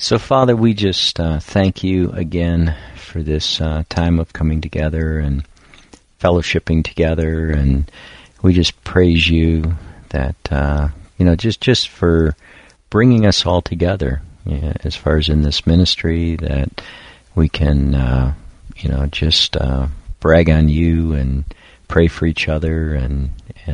So, Father, we just thank you again for this time of coming together and fellowshipping together, and we just praise you that just for bringing us all together, as far as in this ministry, that we can just brag on you and pray for each other and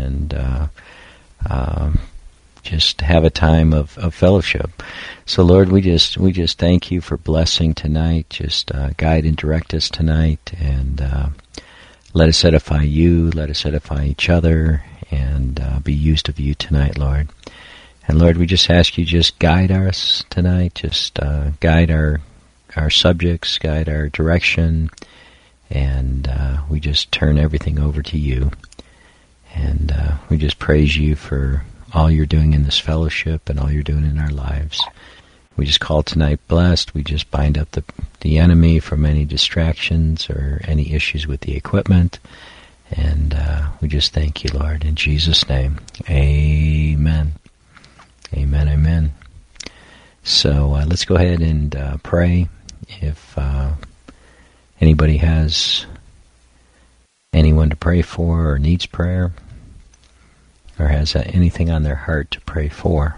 just have a time of fellowship. So, Lord, we just thank you for blessing tonight. Just guide and direct us tonight, and let us edify you, let us edify each other, and be used of you tonight, Lord. And Lord, we just ask you just guide us tonight, just guide our subjects, guide our direction, and we just turn everything over to you. And we just praise you for all you're doing in this fellowship and all you're doing in our lives. We just call tonight blessed. We just bind up the enemy from any distractions or any issues with the equipment. And we just thank you, Lord, in Jesus' name. Amen. Amen, amen. So let's go ahead and pray. If anybody has anyone to pray for or needs prayer or has anything on their heart to pray for.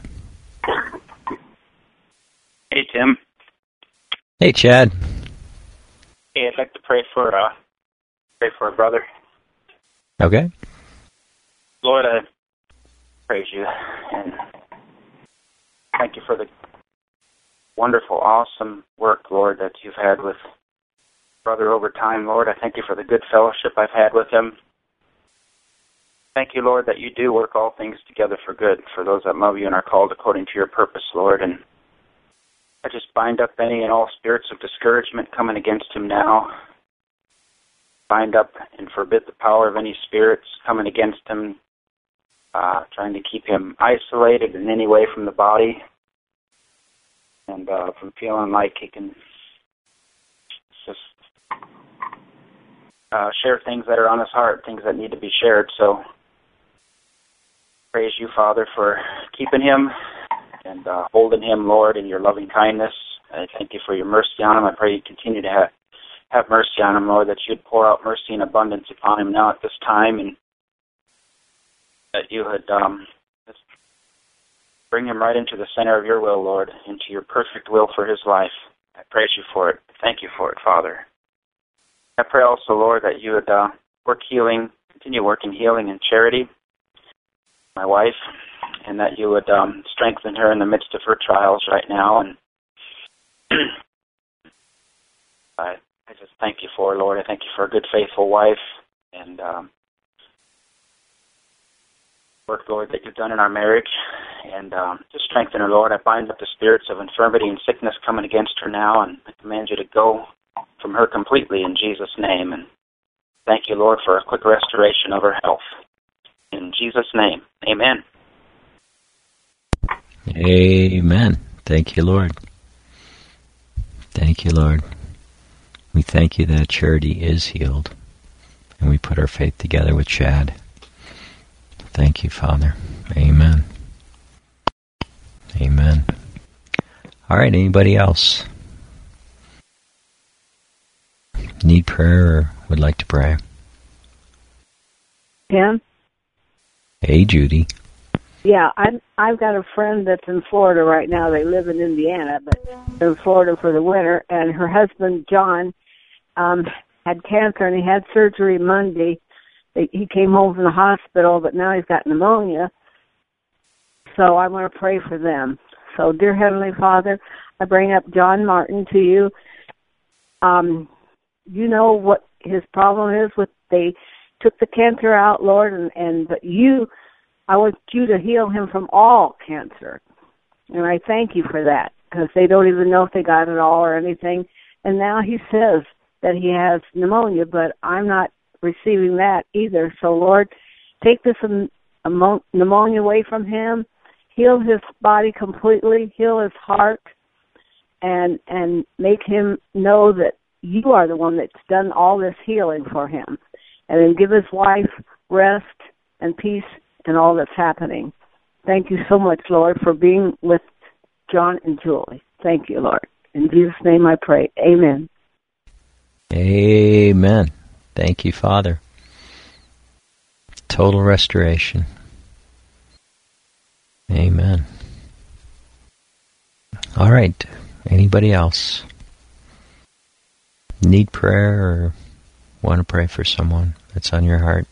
Hey, Tim. Hey, Chad. Hey, I'd like to pray for a brother. Okay. Lord, I praise you and thank you for the wonderful, awesome work, Lord, that you've had with brother over time, Lord. I thank you for the good fellowship I've had with him. Thank you, Lord, that you do work all things together for good for those that love you and are called according to your purpose, Lord. And I just bind up any and all spirits of discouragement coming against him now. Bind up and forbid the power of any spirits coming against him, trying to keep him isolated in any way from the body and from feeling like he can just share things that are on his heart, things that need to be shared. So praise you, Father, for keeping him and holding him, Lord, in your loving kindness. I thank you for your mercy on him. I pray you continue to have mercy on him, Lord, that you'd pour out mercy and abundance upon him now at this time, and that you would just bring him right into the center of your will, Lord, into your perfect will for his life. I praise you for it. Thank you for it, Father. I pray also, Lord, that you would continue working healing and charity, my wife, and that you would strengthen her in the midst of her trials right now. And I just thank you for her, Lord. I thank you for a good, faithful wife, and work, Lord, that you've done in our marriage, and just strengthen her, Lord. I bind up the spirits of infirmity and sickness coming against her now, and I command you to go from her completely in Jesus' name. And thank you, Lord, for a quick restoration of her health. In Jesus' name, amen. Amen. Thank you, Lord. Thank you, Lord. We thank you that Charity is healed, and we put our faith together with Chad. Thank you, Father. Amen. Amen. All right, anybody else need prayer or would like to pray? Tim? Hey, Judy. Yeah, I've got a friend that's in Florida right now. They live in Indiana, but they're in Florida for the winter. And her husband, John, had cancer, and he had surgery Monday. He came home from the hospital, but now he's got pneumonia. So I want to pray for them. So, dear Heavenly Father, I bring up John Martin to you. You know what his problem is. They took the cancer out, Lord, but I want you to heal him from all cancer. And I thank you for that, because they don't even know if they got it all or anything. And now he says that he has pneumonia, but I'm not receiving that either. So, Lord, take this pneumonia away from him, heal his body completely, heal his heart, and make him know that you are the one that's done all this healing for him. And then give his wife rest and peace and all that's happening. Thank you so much, Lord, for being with John and Julie. Thank you, Lord. In Jesus' name I pray. Amen. Amen. Thank you, Father. Total restoration. Amen. All right. Anybody else need prayer or want to pray for someone that's on your heart?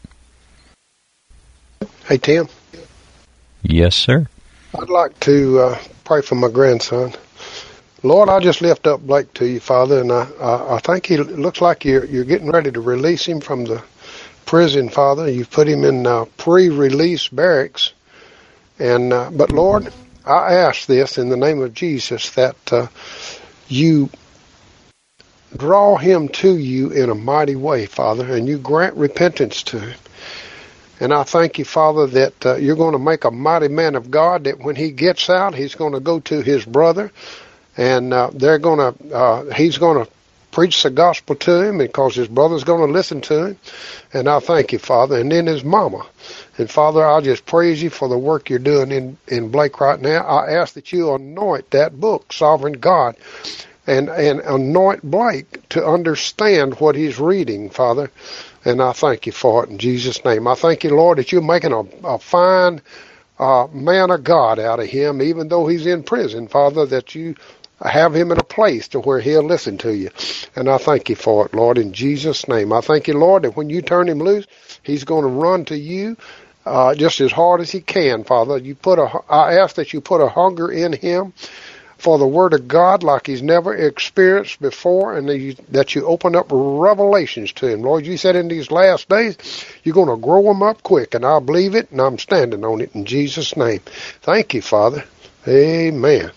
Hey, Tim. Yes, sir. I'd like to pray for my grandson. Lord, I just lift up Blake to you, Father, and I think it looks like you're getting ready to release him from the prison, Father. You've put him in pre-release barracks, and but Lord, I ask this in the name of Jesus that you draw him to you in a mighty way, Father, and you grant repentance to him. And I thank you, Father, that you're going to make a mighty man of God, that when he gets out, he's going to go to his brother, and he's going to preach the gospel to him, because his brother's going to listen to him. And I thank you, Father. And then his mama. And Father, I just praise you for the work you're doing in Blake right now. I ask that you anoint that book, Sovereign God, and anoint Blake to understand what he's reading, Father. And I thank you for it in Jesus' name. I thank you, Lord, that you're making a fine man of God out of him, even though he's in prison, Father, that you have him in a place to where he'll listen to you. And I thank you for it, Lord, in Jesus' name. I thank you, Lord, that when you turn him loose, he's going to run to you just as hard as he can, Father. I ask that you put a hunger in him for the Word of God like he's never experienced before, and that you open up revelations to him. Lord, you said in these last days you're going to grow him up quick, and I believe it, and I'm standing on it in Jesus' name. Thank you, Father. Amen.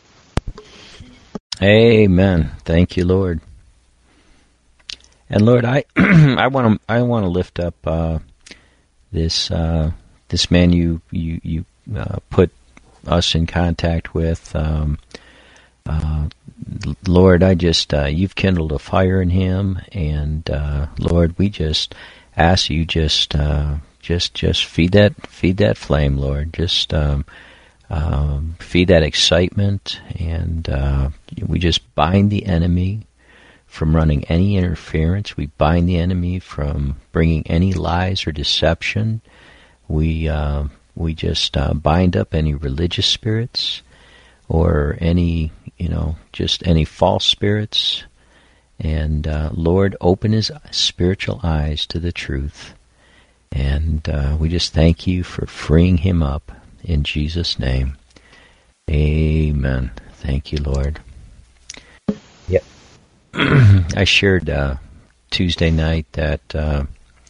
Amen. Thank you, Lord. And Lord, I I want to lift up this man you put us in contact with. Lord, I just you've kindled a fire in him, and Lord, we just ask you just feed that flame, Lord. Just feed that excitement, and we just bind the enemy from running any interference. We bind the enemy from bringing any lies or deception. We just bind up any religious spirits or any just any false spirits. And Lord, open his spiritual eyes to the truth. And we just thank you for freeing him up in Jesus' name. Amen. Thank you, Lord. Yep. I shared Tuesday night that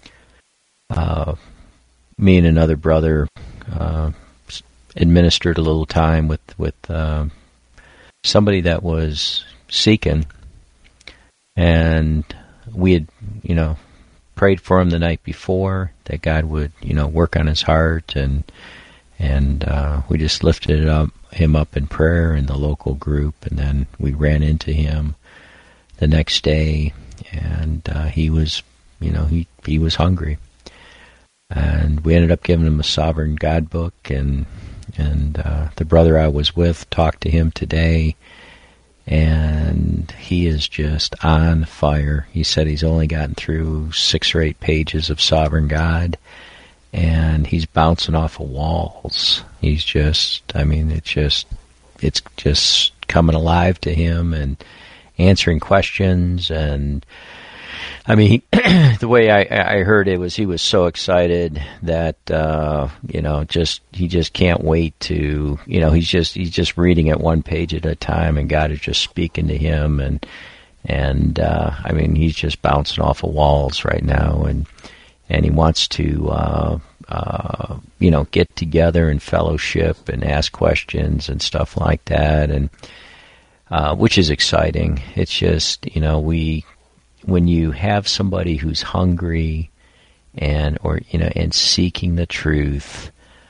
me and another brother administered a little time with somebody that was seeking, and we had prayed for him the night before that God would work on his heart, and we just lifted him up in prayer in the local group, and then we ran into him the next day, and he was he was hungry, and we ended up giving him a Sovereign God book, and the brother I was with talked to him today, and he is just on fire. He said he's only gotten through 6 or 8 pages of Sovereign God, and he's bouncing off of walls. He's just, it's just coming alive to him and answering questions. And the way I heard it was he was so excited that he just can't wait to he's just reading it 1 page at a time, and God is just speaking to him, and he's just bouncing off of walls right now, and he wants to get together and fellowship and ask questions and stuff like that, and which is exciting. It's just when you have somebody who's hungry and seeking the truth,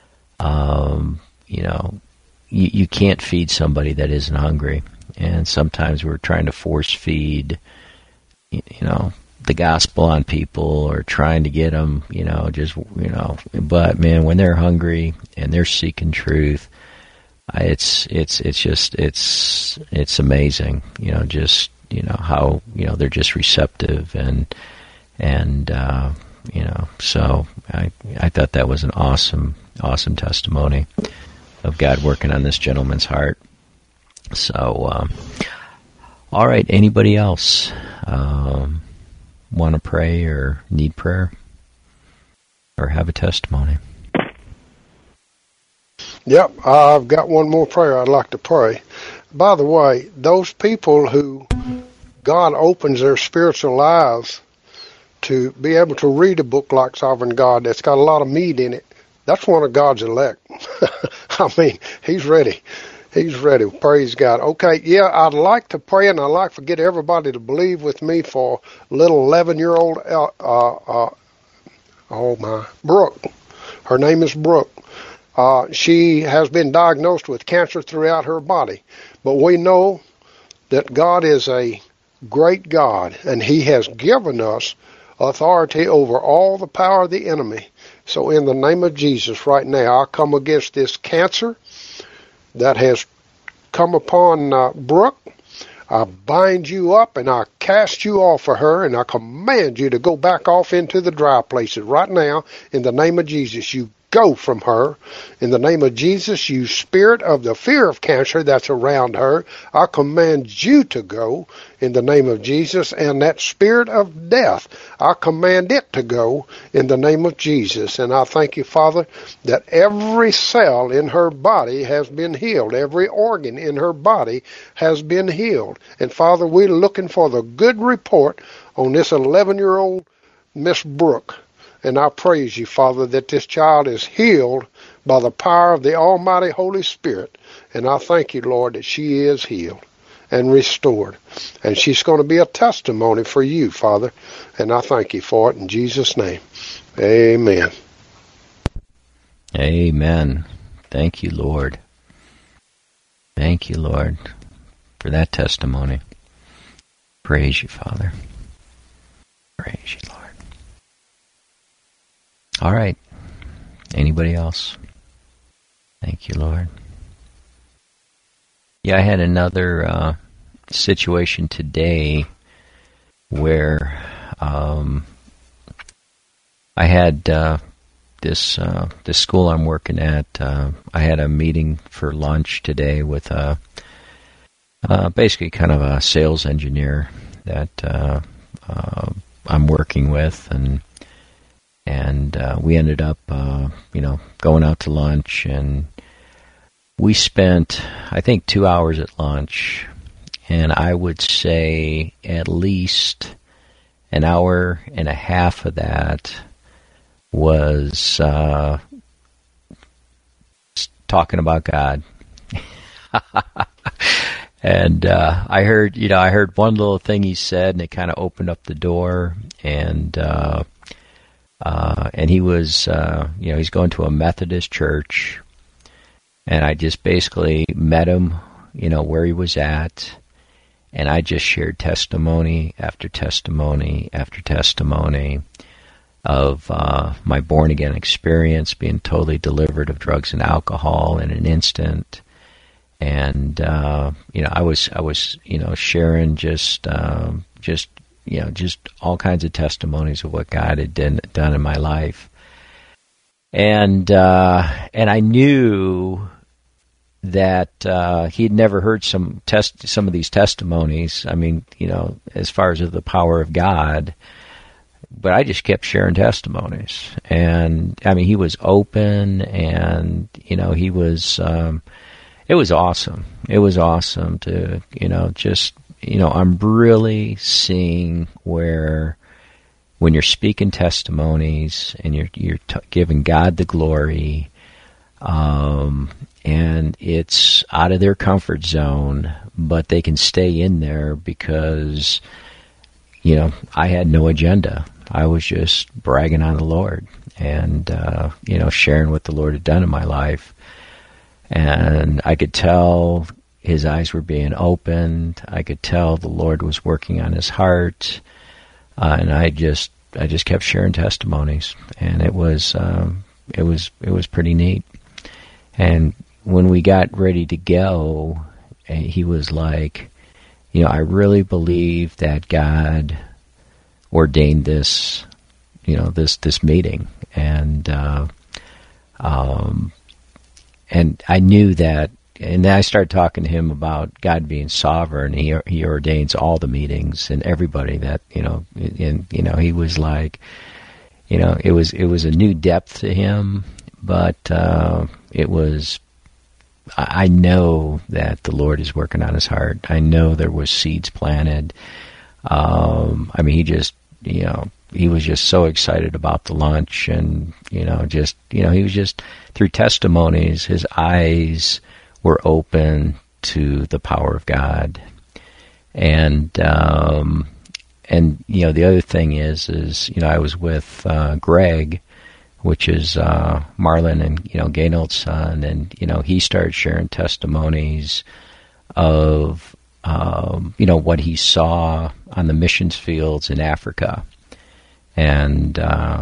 you can't feed somebody that isn't hungry. And sometimes we're trying to force feed, the gospel on people, or trying to get them, but man, when they're hungry and they're seeking truth, it's amazing, how, they're just receptive and so I thought that was an awesome testimony of God working on this gentleman's heart. So, all right, anybody else want to pray or need prayer or have a testimony? Yep, I've got one more prayer I'd like to pray. By the way, those people who God opens their spiritual eyes to be able to read a book like Sovereign God that's got a lot of meat in it, that's one of God's elect. I mean, He's ready. He's ready. Praise God. Okay, yeah, I'd like to pray, and I'd like to get everybody to believe with me for little 11-year-old, Brooke. Her name is Brooke. She has been diagnosed with cancer throughout her body. But we know that God is a great God, and He has given us authority over all the power of the enemy. So in the name of Jesus right now, I come against this cancer that has come upon Brooke. I bind you up and I cast you off of her, and I command you to go back off into the dry places right now in the name of Jesus. You go from her in the name of Jesus. You spirit of the fear of cancer that's around her, I command you to go in the name of Jesus. And that spirit of death, I command it to go in the name of Jesus. And I thank you, Father, that every cell in her body has been healed. Every organ in her body has been healed. And Father, we're looking for the good report on this 11-year-old Miss Brooke. And I praise you, Father, that this child is healed by the power of the Almighty Holy Spirit. And I thank you, Lord, that she is healed and restored. And she's going to be a testimony for you, Father. And I thank you for it in Jesus' name. Amen. Amen. Thank you, Lord. Thank you, Lord, for that testimony. Praise you, Father. Praise you, Lord. All right. Anybody else? Thank you, Lord. Yeah, I had another situation today where I had this school I'm working at. I had a meeting for lunch today with basically kind of a sales engineer that I'm working with, and we ended up, going out to lunch, and we spent, I think, 2 hours at lunch, and I would say at least an hour and a half of that was talking about God. And I heard one little thing he said, and it kind of opened up the door, and he was, he's going to a Methodist church, and I just basically met him, where he was at, and I just shared testimony after testimony after testimony of my born-again experience, being totally delivered of drugs and alcohol in an instant. And, I was sharing just all kinds of testimonies of what God had done in my life. And I knew that he'd never heard some of these testimonies. I mean, as far as the power of God, but I just kept sharing testimonies. And I mean, he was open, and he was. It was awesome. It was awesome to I'm really seeing where, when you're speaking testimonies and you're giving God the glory, and it's out of their comfort zone, but they can stay in there because, I had no agenda. I was just bragging on the Lord and, sharing what the Lord had done in my life. And I could tell his eyes were being opened. I could tell the Lord was working on his heart. And I just kept sharing testimonies, and it was pretty neat. And when we got ready to go, he was like, I really believe that God ordained this, this meeting, and I knew that. And then I started talking to him about God being sovereign. He ordains all the meetings and everybody that he was like, it was a new depth to him, but it was. I know that the Lord is working on his heart. I know there was seeds planted. He just, he was just so excited about the lunch, and he was just, through testimonies, his eyes were open to the power of God. And the other thing is I was with Greg, which is Marlon and Gaynald's son, and he started sharing testimonies of what he saw on the missions fields in Africa, and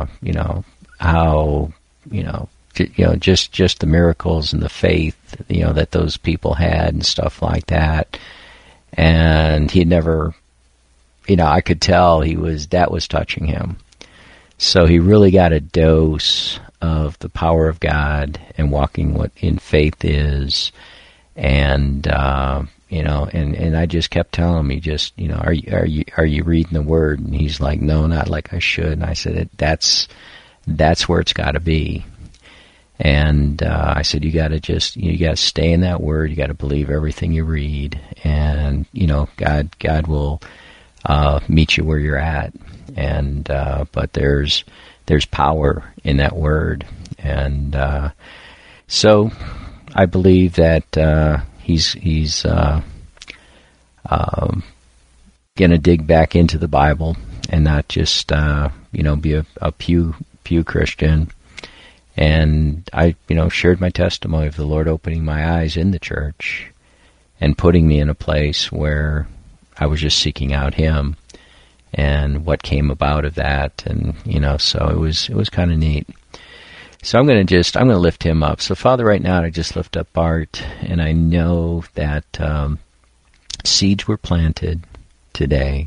how just the miracles and the faith that those people had and stuff like that. And he'd never, I could tell that was touching him. So he really got a dose of the power of God and walking what in faith is, and and I just kept telling him, are you reading the Word? And he's like, no, not like I should. And I said, that's where it's got to be. And I said, you got to stay in that Word. You got to believe everything you read, and God will meet you where you're at. And but there's power in that Word, and so I believe that he's going to dig back into the Bible and not just be a pew Christian. And I shared my testimony of the Lord opening my eyes in the church and putting me in a place where I was just seeking out Him, and what came about of that, and so it was kind of neat. So I'm going to lift him up. So Father, right now I just lift up Bart, and I know that seeds were planted today.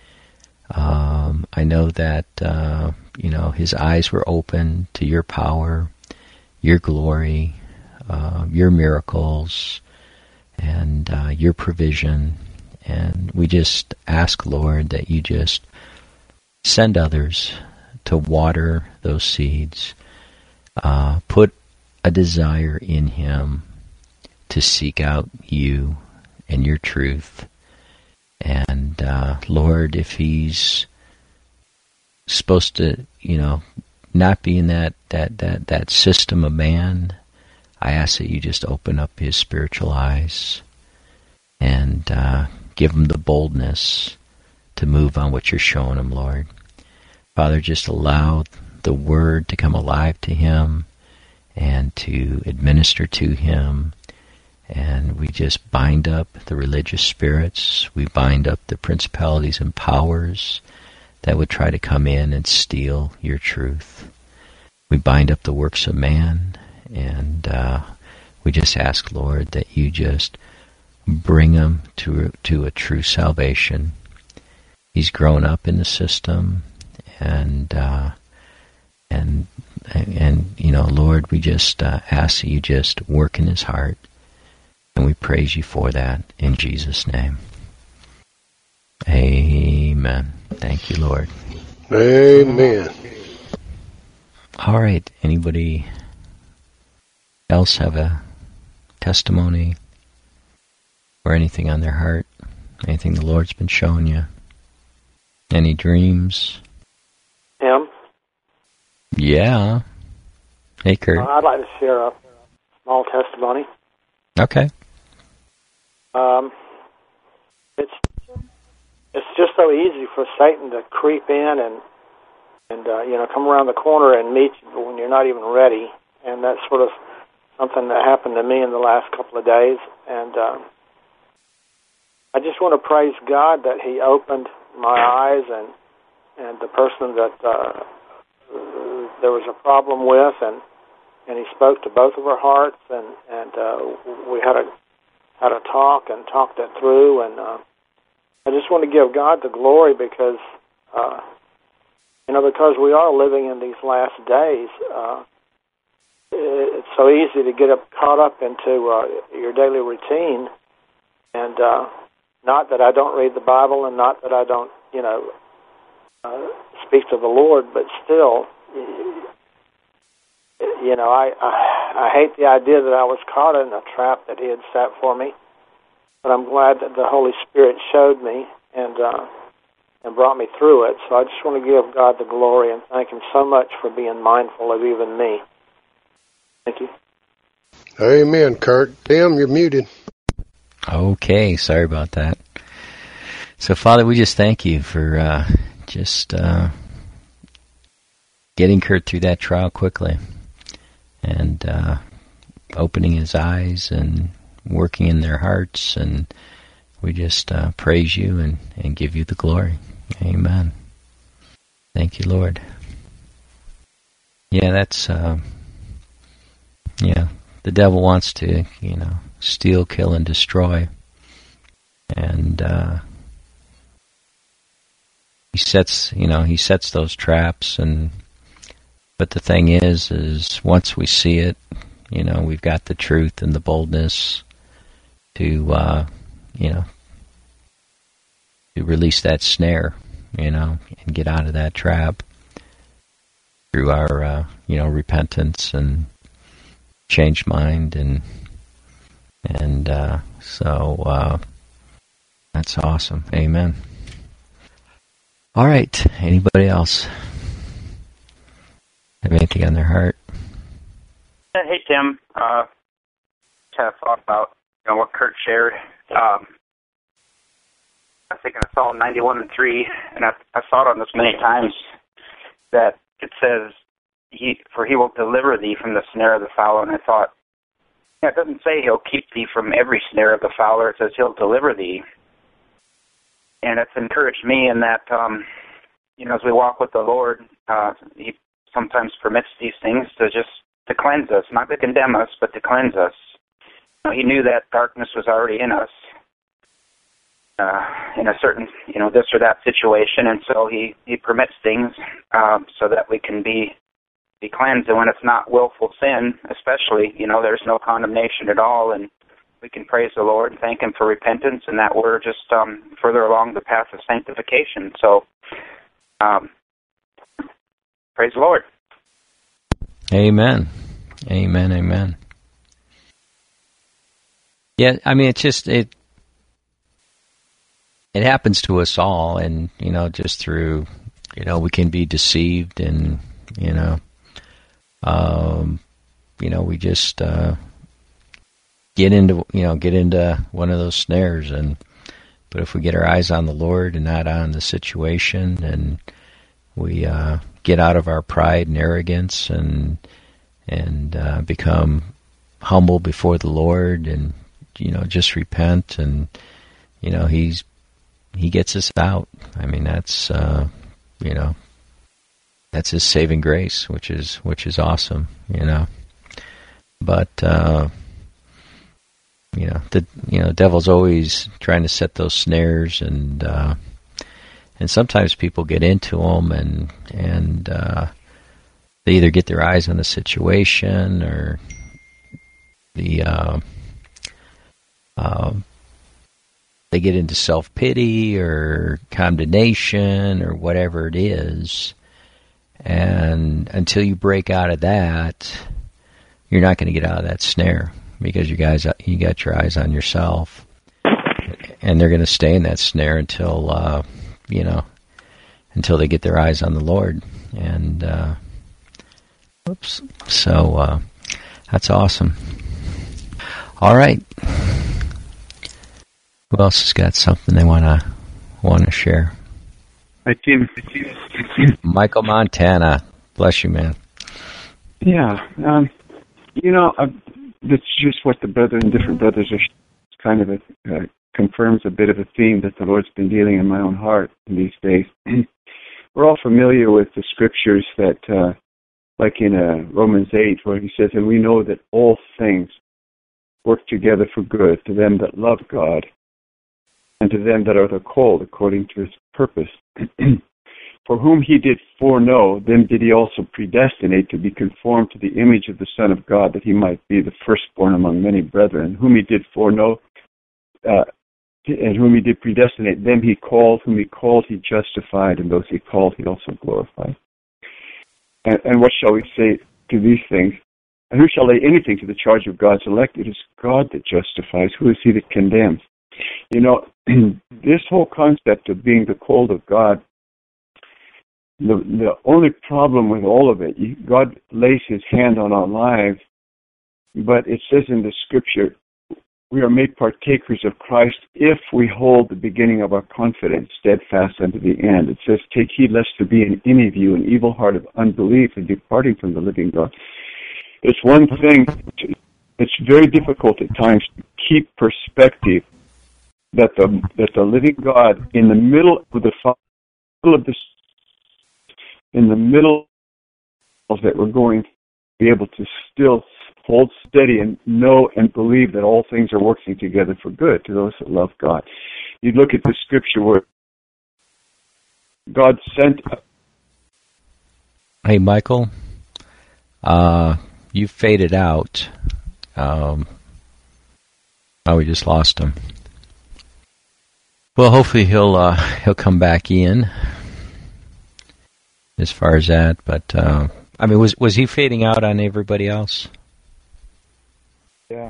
I know that his eyes were open to your power, your glory, your miracles, and your provision. And we just ask, Lord, that you just send others to water those seeds. Put a desire in him to seek out you and your truth. And Lord, if he's supposed to, not be in that system of man, I ask that you just open up his spiritual eyes and give him the boldness to move on what you're showing him, Lord. Father, just allow the Word to come alive to him and to administer to him. And we just bind up the religious spirits. We bind up the principalities and powers that would try to come in and steal your truth. We bind up the works of man, and we just ask, Lord, that you just bring him to a true salvation. He's grown up in the system, and Lord, we just ask that you just work in his heart, and we praise you for that in Jesus' name. Amen. Thank you, Lord. Amen. All right. Anybody else have a testimony or anything on their heart? Anything the Lord's been showing you? Any dreams? Him? Yeah. Hey, Kurt. I'd like to share a small testimony. Okay. It's just so easy for Satan to creep in and come around the corner and meet you when you're not even ready. And that's sort of something that happened to me in the last couple of days. And I just want to praise God that He opened my eyes, and the person that there was a problem with, and He spoke to both of our hearts, and we had a talk and talked it through, and I just want to give God the glory because because we are living in these last days. It's so easy to get caught up into your daily routine, and not that I don't read the Bible, and not that I don't, speak to the Lord, but still, I hate the idea that I was caught in a trap that He had set for me. But I'm glad that the Holy Spirit showed me and brought me through it. So I just want to give God the glory and thank Him so much for being mindful of even me. Thank you. Amen, Kurt. Tim, you're muted. Okay, sorry about that. So, Father, we just thank you for getting Kurt through that trial quickly and opening his eyes and working in their hearts, and we just praise you and give you the glory. Amen. Thank you, Lord. Yeah, that's the devil wants to steal, kill, and destroy, and he sets those traps, but the thing is once we see it, we've got the truth and the boldness to release that snare, and get out of that trap through our, repentance and changed mind, and so that's awesome. Amen. All right. Anybody else have anything on their heart? Hey, Tim. Kind of thought about what Kurt shared. I was thinking of Psalm 91:3, and I thought on this many times that it says, "For He will deliver thee from the snare of the fowler." And I thought, it doesn't say He'll keep thee from every snare of the fowler. It says He'll deliver thee. And it's encouraged me in that, as we walk with the Lord, He sometimes permits these things to cleanse us, not to condemn us, but to cleanse us. He knew that darkness was already in us, in a certain, this or that situation, and so He permits things so that we can be cleansed. And when it's not willful sin, especially, there's no condemnation at all, and we can praise the Lord and thank Him for repentance, and that we're just further along the path of sanctification. So, praise the Lord. Amen. Amen. Amen. Yeah, I mean, it happens to us all, and just through, we can be deceived, and we just get into one of those snares, but if we get our eyes on the Lord and not on the situation, and we get out of our pride and arrogance and become humble before the Lord, and just repent, and He gets us out. I mean, that's that's His saving grace, which is awesome, But the devil's always trying to set those snares, and sometimes people get into them, and they either get their eyes on the situation, or they get into self-pity or condemnation or whatever it is, and until you break out of that, you're not going to get out of that snare, because you got your eyes on yourself, and they're going to stay in that snare until they get their eyes on the Lord. And so that's awesome. All right, who else has got something they want to share? Hi, Tim. Michael Montana, bless you, man. Yeah, that's just what the brother and different brothers are kind of confirms a bit of a theme that the Lord's been dealing in my own heart in these days. We're all familiar with the scriptures that like in Romans 8, where he says, and we know that all things work together for good to them that love God and to them that are the called according to his purpose. For whom he did foreknow, them did he also predestinate to be conformed to the image of the Son of God, that he might be the firstborn among many brethren. Whom he did foreknow, and whom he did predestinate, them he called. Whom he called, he justified, and those he called, he also glorified. And what shall we say to these things? And who shall lay anything to the charge of God's elect? It is God that justifies. Who is he that condemns? You know, this whole concept of being the called of God, the only problem with all of it, God lays his hand on our lives, but it says in the scripture, we are made partakers of Christ if we hold the beginning of our confidence steadfast unto the end. It says, take heed lest there be in any of you an evil heart of unbelief and departing from the living God. It's one thing, it's very difficult at times to keep perspective that the living God in the middle of in the middle of that we're going to be able to still hold steady and know and believe that all things are working together for good to those that love God. You look at the scripture where God sent... Hey, Michael, you faded out. We just lost him. Well, hopefully he'll come back in as far as that. But I mean, was he fading out on everybody else? Yeah.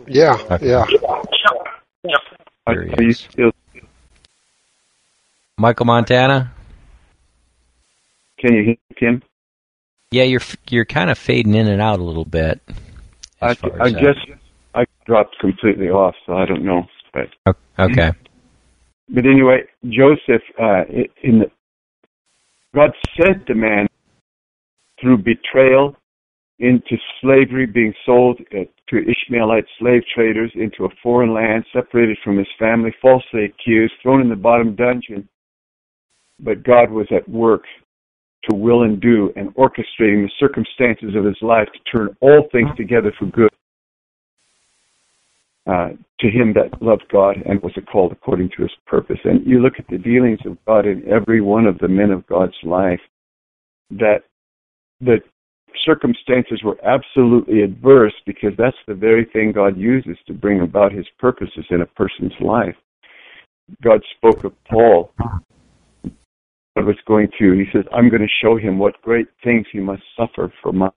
There he is. Michael Montana? Can you hear Kim? Yeah, you're kind of fading in and out a little bit. I dropped completely off, so I don't know. But okay. But anyway, Joseph, God sent the man through betrayal into slavery, being sold to Ishmaelite slave traders into a foreign land, separated from his family, falsely accused, thrown in the bottom dungeon. But God was at work to will and do and orchestrating the circumstances of his life to turn all things together for good to him that loved God and was called according to his purpose. And you look at the dealings of God in every one of the men of God's life, that the circumstances were absolutely adverse because that's the very thing God uses to bring about his purposes in a person's life. God spoke of Paul. God was going to, he says, I'm going to show him what great things he must suffer for my...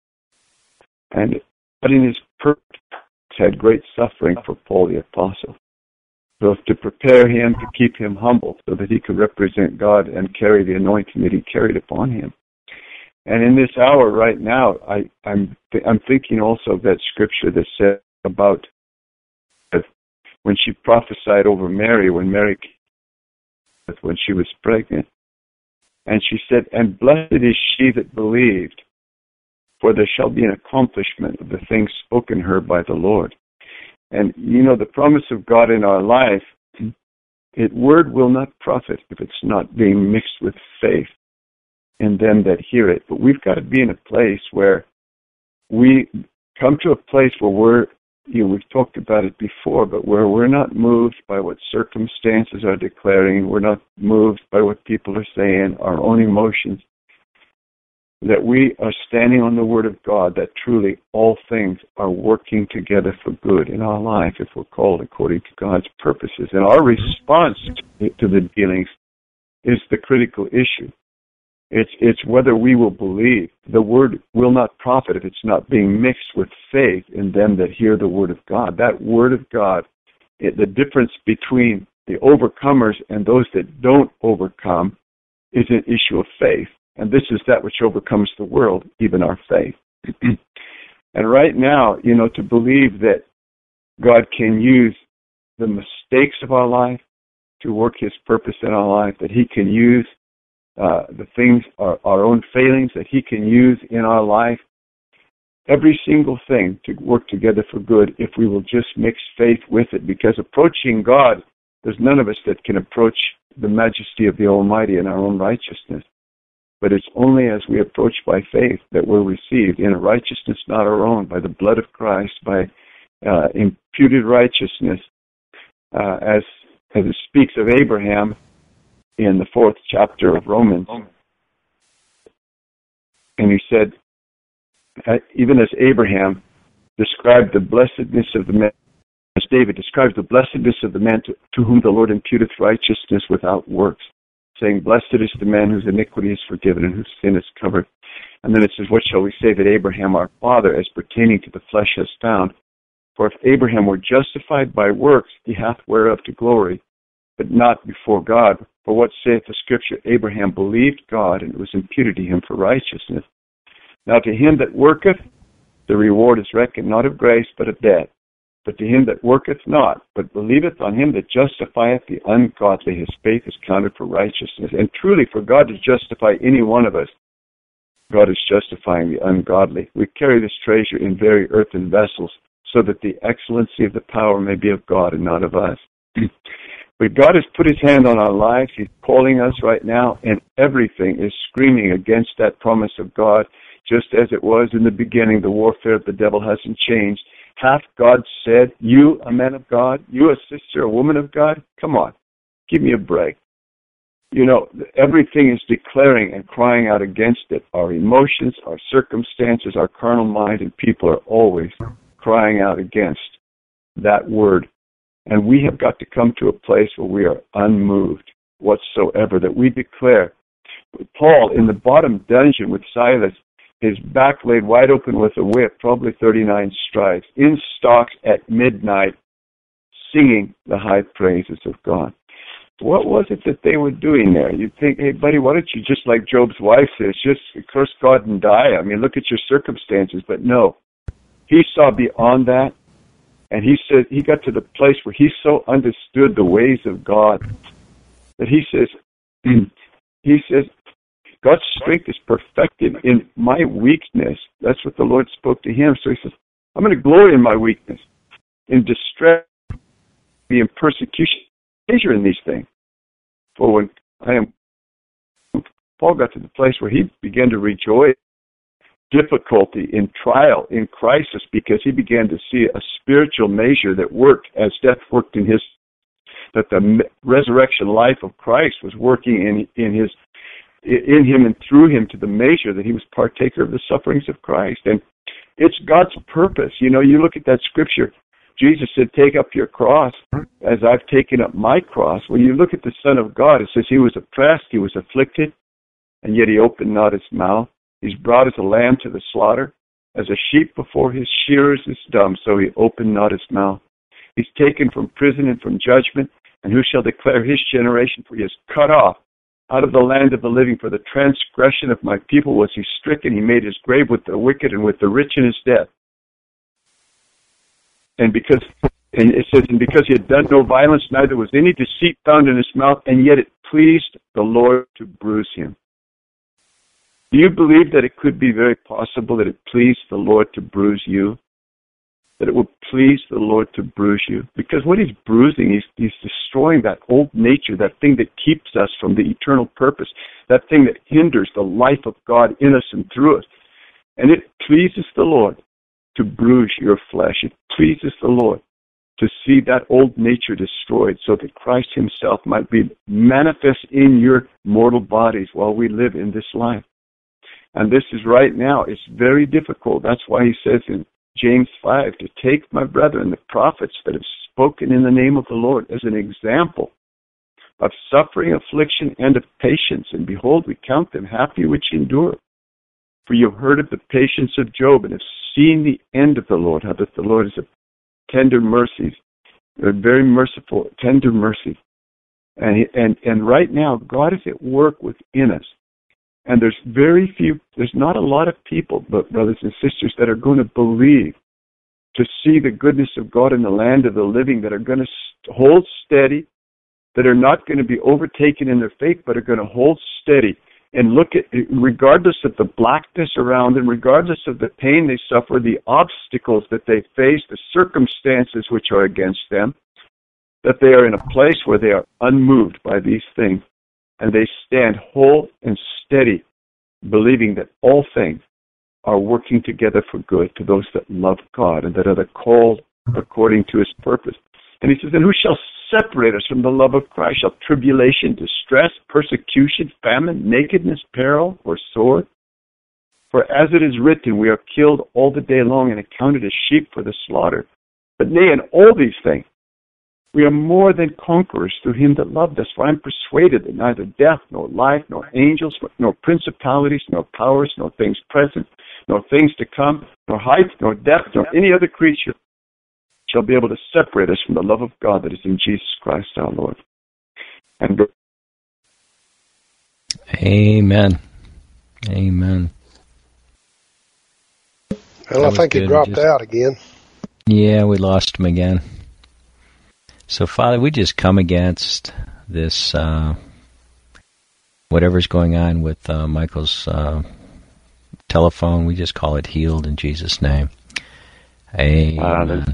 And but in his purpose had great suffering for Paul the Apostle. So to prepare him, to keep him humble so that he could represent God and carry the anointing that he carried upon him. And in this hour right now, I'm thinking also of that scripture that said about when she prophesied over Mary, when she was pregnant. And she said, and blessed is she that believed, for there shall be an accomplishment of the things spoken her by the Lord. And, you know, the promise of God in our life, word will not profit if it's not being mixed with faith in them that hear it. But we've got to be in a place where we come to a place where we've talked about it before, but where we're not moved by what circumstances are declaring, we're not moved by what people are saying, our own emotions, that we are standing on the Word of God, that truly all things are working together for good in our life if we're called according to God's purposes. And our response to the dealings is the critical issue. It's whether we will believe. The Word will not profit if it's not being mixed with faith in them that hear the Word of God. That Word of God, the difference between the overcomers and those that don't overcome is an issue of faith. And this is that which overcomes the world, even our faith. And right now, to believe that God can use the mistakes of our life to work his purpose in our life, that he can use the things, our own failings, that he can use in our life, every single thing to work together for good if we will just mix faith with it. Because approaching God, there's none of us that can approach the majesty of the Almighty in our own righteousness. But it's only as we approach by faith that we're received in a righteousness not our own, by the blood of Christ, by imputed righteousness, as it speaks of Abraham in the 4th chapter of Romans. And he said, even as Abraham described the blessedness of the man, as David describes the blessedness of the man to whom the Lord imputeth righteousness without works, saying, blessed is the man whose iniquity is forgiven and whose sin is covered. And then it says, what shall we say that Abraham our father as pertaining to the flesh has found? For if Abraham were justified by works, he hath whereof to glory, but not before God. For what saith the Scripture? Abraham believed God, and it was imputed to him for righteousness. Now to him that worketh, the reward is reckoned not of grace, but of debt. But to him that worketh not, but believeth on him that justifieth the ungodly, his faith is counted for righteousness. And truly, for God to justify any one of us, God is justifying the ungodly. We carry this treasure in very earthen vessels, so that the excellency of the power may be of God and not of us. But God has put his hand on our lives. He's calling us right now, and everything is screaming against that promise of God, just as it was in the beginning. The warfare of the devil hasn't changed. Hath God said, you, a man of God, you, a sister, a woman of God? Come on, give me a break. You know, everything is declaring and crying out against it. Our emotions, our circumstances, our carnal mind, and people are always crying out against that word. And we have got to come to a place where we are unmoved whatsoever, that we declare. Paul, in the bottom dungeon with Silas, his back laid wide open with a whip, probably 39 stripes, in stocks at midnight, singing the high praises of God. What was it that they were doing there? You'd think, hey, buddy, why don't you, just like Job's wife says, just curse God and die? I mean, look at your circumstances. But no, he saw beyond that, and he said he got to the place where he so understood the ways of God that he says, God's strength is perfected in my weakness. That's what the Lord spoke to him. So he says, I'm going to glory in my weakness, in distress, be in persecution, pleasure in these things. For when Paul got to the place where he began to rejoice difficulty, in trial, in crisis, because he began to see a spiritual measure that worked as death worked in his, that the resurrection life of Christ was working in him and through him to the measure that he was partaker of the sufferings of Christ. And it's God's purpose. You know, you look at that scripture, Jesus said, take up your cross as I've taken up my cross. When you look at the Son of God, it says he was oppressed, he was afflicted, and yet he opened not his mouth. He's brought as a lamb to the slaughter, as a sheep before his shearers is dumb, so he opened not his mouth. He's taken from prison and from judgment, and who shall declare his generation? For he is cut off out of the land of the living. For the transgression of my people was he stricken. He made his grave with the wicked and with the rich in his death. And it says, and because he had done no violence, neither was any deceit found in his mouth, and yet it pleased the Lord to bruise him. Do you believe that it could be very possible that it pleased the Lord to bruise you? That it would please the Lord to bruise you? Because what he's bruising, he's destroying that old nature, that thing that keeps us from the eternal purpose, that thing that hinders the life of God in us and through us. And it pleases the Lord to bruise your flesh. It pleases the Lord to see that old nature destroyed so that Christ himself might be manifest in your mortal bodies while we live in this life. And this is right now. It's very difficult. That's why he says in James 5 to take my brethren, the prophets that have spoken in the name of the Lord, as an example of suffering, affliction, and of patience. And behold, we count them happy which endure. For you have heard of the patience of Job and have seen the end of the Lord, how that the Lord is of tender mercies, very merciful, tender mercy. And right now, God is at work within us. And there's not a lot of people, but brothers and sisters, that are going to believe, to see the goodness of God in the land of the living, that are going to hold steady, that are not going to be overtaken in their faith, but are going to hold steady and look at, regardless of the blackness around them, regardless of the pain they suffer, the obstacles that they face, the circumstances which are against them, that they are in a place where they are unmoved by these things. And they stand whole and steady believing that all things are working together for good to those that love God and that are called according to his purpose. And he says, and who shall separate us from the love of Christ? Shall tribulation, distress, persecution, famine, nakedness, peril, or sword? For as it is written, we are killed all the day long and accounted as sheep for the slaughter. But nay, in all these things, we are more than conquerors through him that loved us. For I am persuaded that neither death, nor life, nor angels, nor principalities, nor powers, nor things present, nor things to come, nor height, nor depth, nor any other creature shall be able to separate us from the love of God that is in Jesus Christ our Lord. And Amen. Amen. Well, I think he dropped out again. Yeah, we lost him again. So, Father, we just come against this, whatever's going on with Michael's telephone. We just call it healed in Jesus' name. Amen.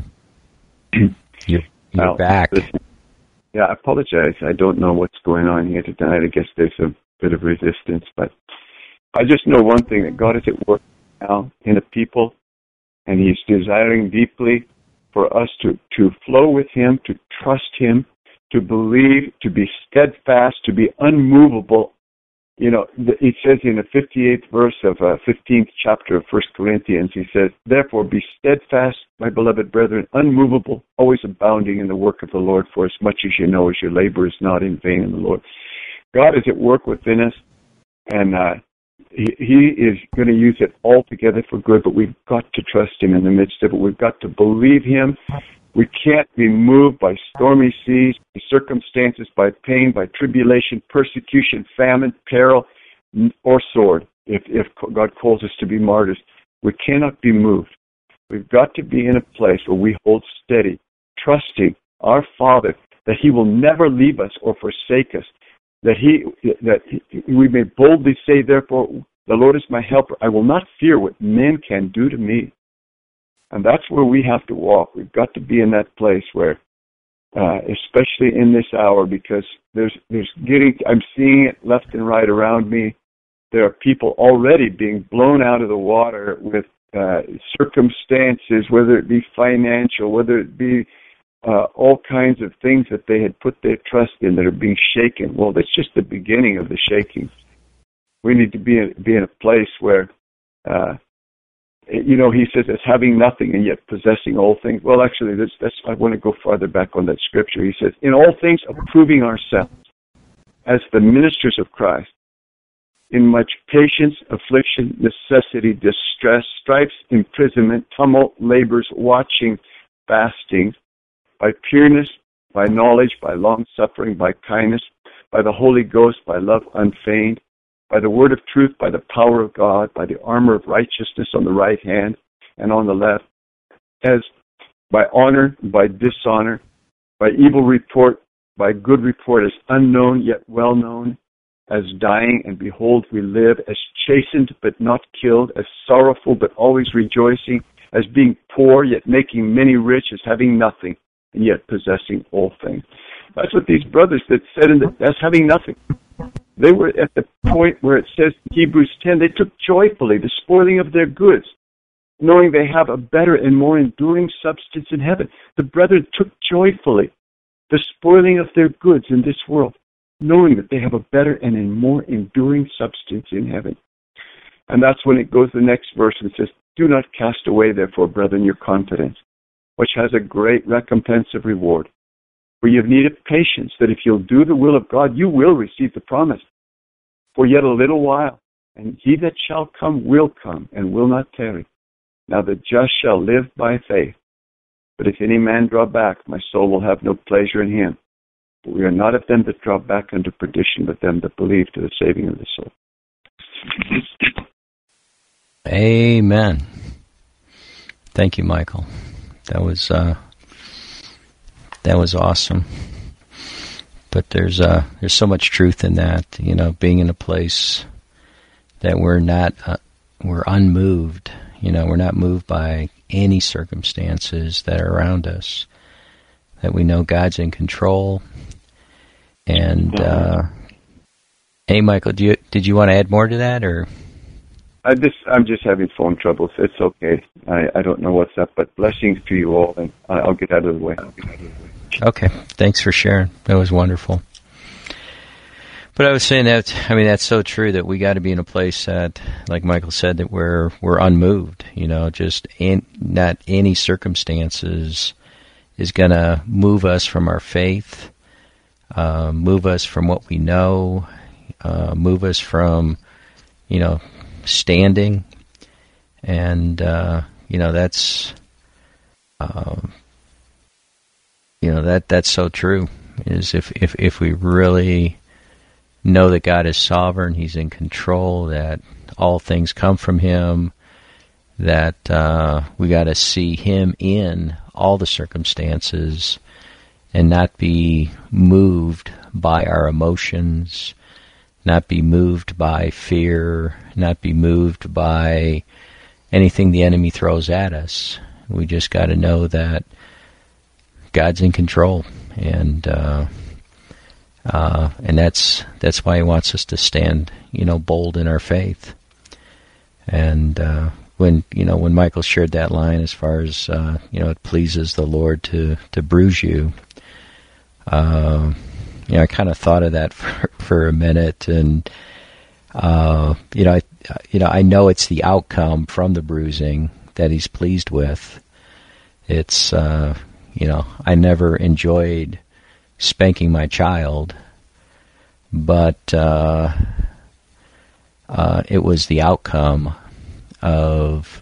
You're back. Yeah, I apologize. I don't know what's going on here tonight. I guess there's a bit of resistance, but I just know one thing, that God is at work now in the people, and he's desiring deeply for us to flow with him, to trust him, to believe, to be steadfast, to be unmovable. You know, it says in the 58th verse of 15th chapter of 1 Corinthians, he says, therefore be steadfast, my beloved brethren, unmovable, always abounding in the work of the Lord, for as much as you know, as your labor is not in vain in the Lord. God is at work within us, and He is going to use it all together for good, but we've got to trust him in the midst of it. We've got to believe him. We can't be moved by stormy seas, by circumstances, by pain, by tribulation, persecution, famine, peril, or sword. If God calls us to be martyrs, we cannot be moved. We've got to be in a place where we hold steady, trusting our Father that he will never leave us or forsake us. That we may boldly say, therefore, the Lord is my helper. I will not fear what men can do to me. And that's where we have to walk. We've got to be in that place where, especially in this hour, because I'm seeing it left and right around me. There are people already being blown out of the water with circumstances, whether it be financial, whether it be all kinds of things that they had put their trust in that are being shaken. Well, that's just the beginning of the shaking. We need to be in a place where, he says, as having nothing and yet possessing all things. Well, actually, I want to go farther back on that scripture. He says, in all things, approving ourselves as the ministers of Christ, in much patience, affliction, necessity, distress, stripes, imprisonment, tumult, labors, watching, fasting, by pureness, by knowledge, by long-suffering, by kindness, by the Holy Ghost, by love unfeigned, by the word of truth, by the power of God, by the armor of righteousness on the right hand and on the left, as by honor, by dishonor, by evil report, by good report, as unknown yet well known, as dying, and behold we live, as chastened but not killed, as sorrowful but always rejoicing, as being poor yet making many rich, as having nothing, and yet possessing all things. That's what these brothers that said as having nothing. They were at the point where it says in Hebrews 10, they took joyfully the spoiling of their goods, knowing they have a better and more enduring substance in heaven. The brethren took joyfully the spoiling of their goods in this world, knowing that they have a better and a more enduring substance in heaven. And that's when it goes the next verse and says, do not cast away, therefore, brethren, your confidence, which has a great recompense of reward. For you have need of patience, that if you'll do the will of God, you will receive the promise. For yet a little while, and he that shall come will come, and will not tarry. Now the just shall live by faith. But if any man draw back, my soul will have no pleasure in him. But we are not of them that draw back unto perdition, but them that believe to the saving of the soul. Amen. Thank you, Michael. That was awesome. But there's so much truth in that, being in a place that we're unmoved. We're not moved by any circumstances that are around us. That we know God's in control. And hey, Michael, did you want to add more to that, or? I'm just having phone troubles. It's okay. I don't know what's up, but blessings to you all, and I'll get out of the way. Okay. Thanks for sharing. That was wonderful. But I was saying that's so true, that we got to be in a place that, like Michael said, that we're unmoved. Just not any circumstances is going to move us from our faith, move us from what we know, move us from, standing. And, that's, that's so true, is if we really know that God is sovereign, He's in control, that all things come from Him, that we got to see Him in all the circumstances and not be moved by our emotions, not be moved by fear, not be moved by anything the enemy throws at us. We just got to know that God's in control, and that's why He wants us to stand, bold in our faith. And when Michael shared that line, as far as it pleases the Lord to bruise you, I kind of thought of that for a minute, and I know it's the outcome from the bruising that He's pleased with. It's I never enjoyed spanking my child, but it was the outcome of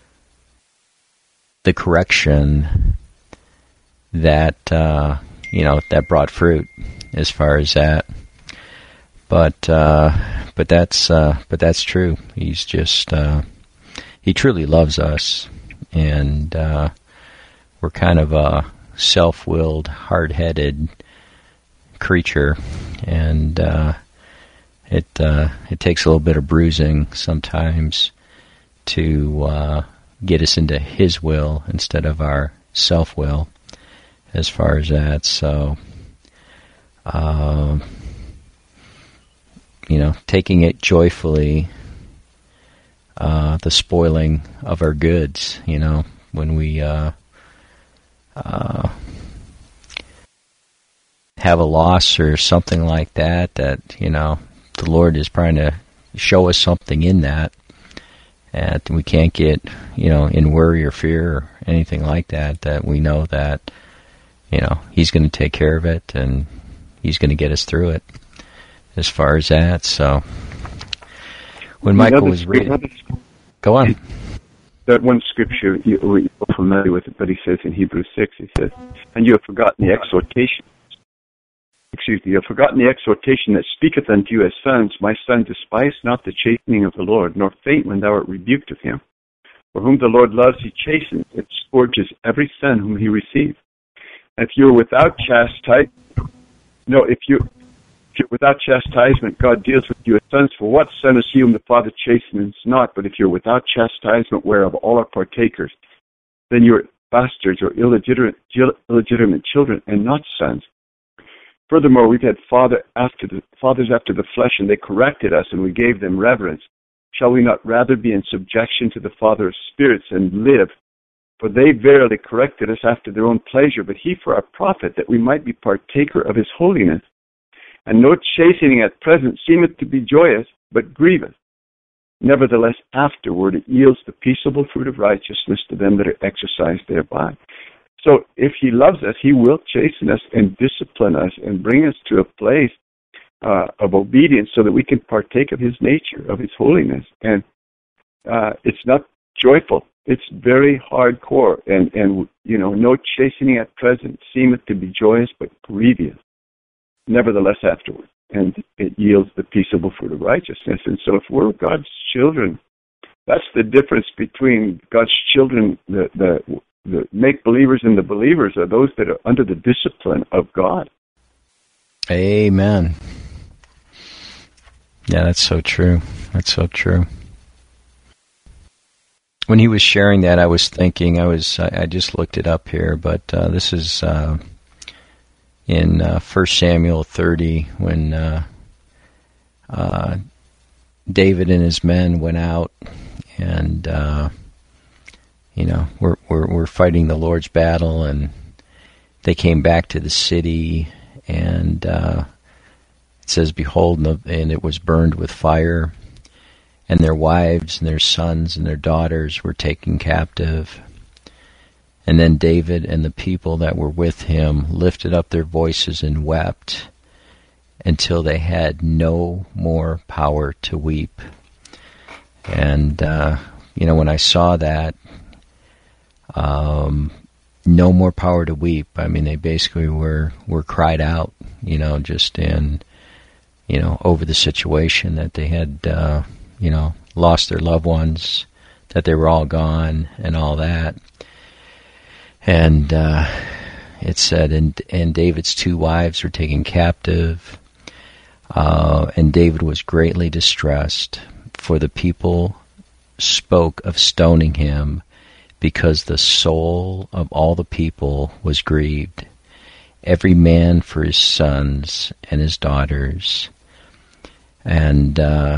the correction that that brought fruit, as far as that. But that's true. He's just He truly loves us, and we're kind of a self-willed, hard-headed creature, and it takes a little bit of bruising sometimes to get us into His will instead of our self-will, as far as that. So, taking it joyfully, the spoiling of our goods, when we have a loss or something like that, the Lord is trying to show us something in that, and we can't get, in worry or fear or anything like that, that we know that, He's going to take care of it, and He's going to get us through it, as far as that. So, when Michael was reading... Go on. That one scripture, you're familiar with it, but he says in Hebrews 6, he says, and you have forgotten the exhortation. You have forgotten the exhortation that speaketh unto you as sons. My son, despise not the chastening of the Lord, nor faint when thou art rebuked of Him. For whom the Lord loves, He chastens, and scourges every son whom He receives. And if you're without without chastisement, God deals with you as sons. For what son is he whom the Father chastens not? But if you're without chastisement, whereof all are partakers, then you're bastards or illegitimate children, and not sons. Furthermore, we've had fathers after the flesh, and they corrected us, and we gave them reverence. Shall we not rather be in subjection to the Father of spirits and live? For they verily corrected us after their own pleasure, but He for our profit, that we might be partaker of His holiness. And no chastening at present seemeth to be joyous, but grievous. Nevertheless, afterward it yields the peaceable fruit of righteousness to them that are exercised thereby. So if He loves us, He will chasten us and discipline us and bring us to a place of obedience so that we can partake of His nature, of His holiness. And it's not joyful. It's very hardcore. And no chastening at present seemeth to be joyous, but grievous. Nevertheless, afterward. And it yields the peaceable fruit of righteousness. And so if we're God's children, that's the difference between God's children, the make-believers and the believers are those that are under the discipline of God. Amen. Yeah, that's so true. That's so true. When he was sharing that, I was thinking, I just looked it up here, but this is in 1 Samuel 30, when David and his men went out and, we're fighting the Lord's battle, and they came back to the city, and it says, behold, and it was burned with fire, and their wives and their sons and their daughters were taken captive. And then David and the people that were with him lifted up their voices and wept until they had no more power to weep. And, when I saw that, no more power to weep, I mean, they basically were cried out, just in, over the situation that they had, lost their loved ones, that they were all gone and all that. And it said, and David's 2 wives were taken captive, and David was greatly distressed, for the people spoke of stoning him, because the soul of all the people was grieved, every man for his sons and his daughters. And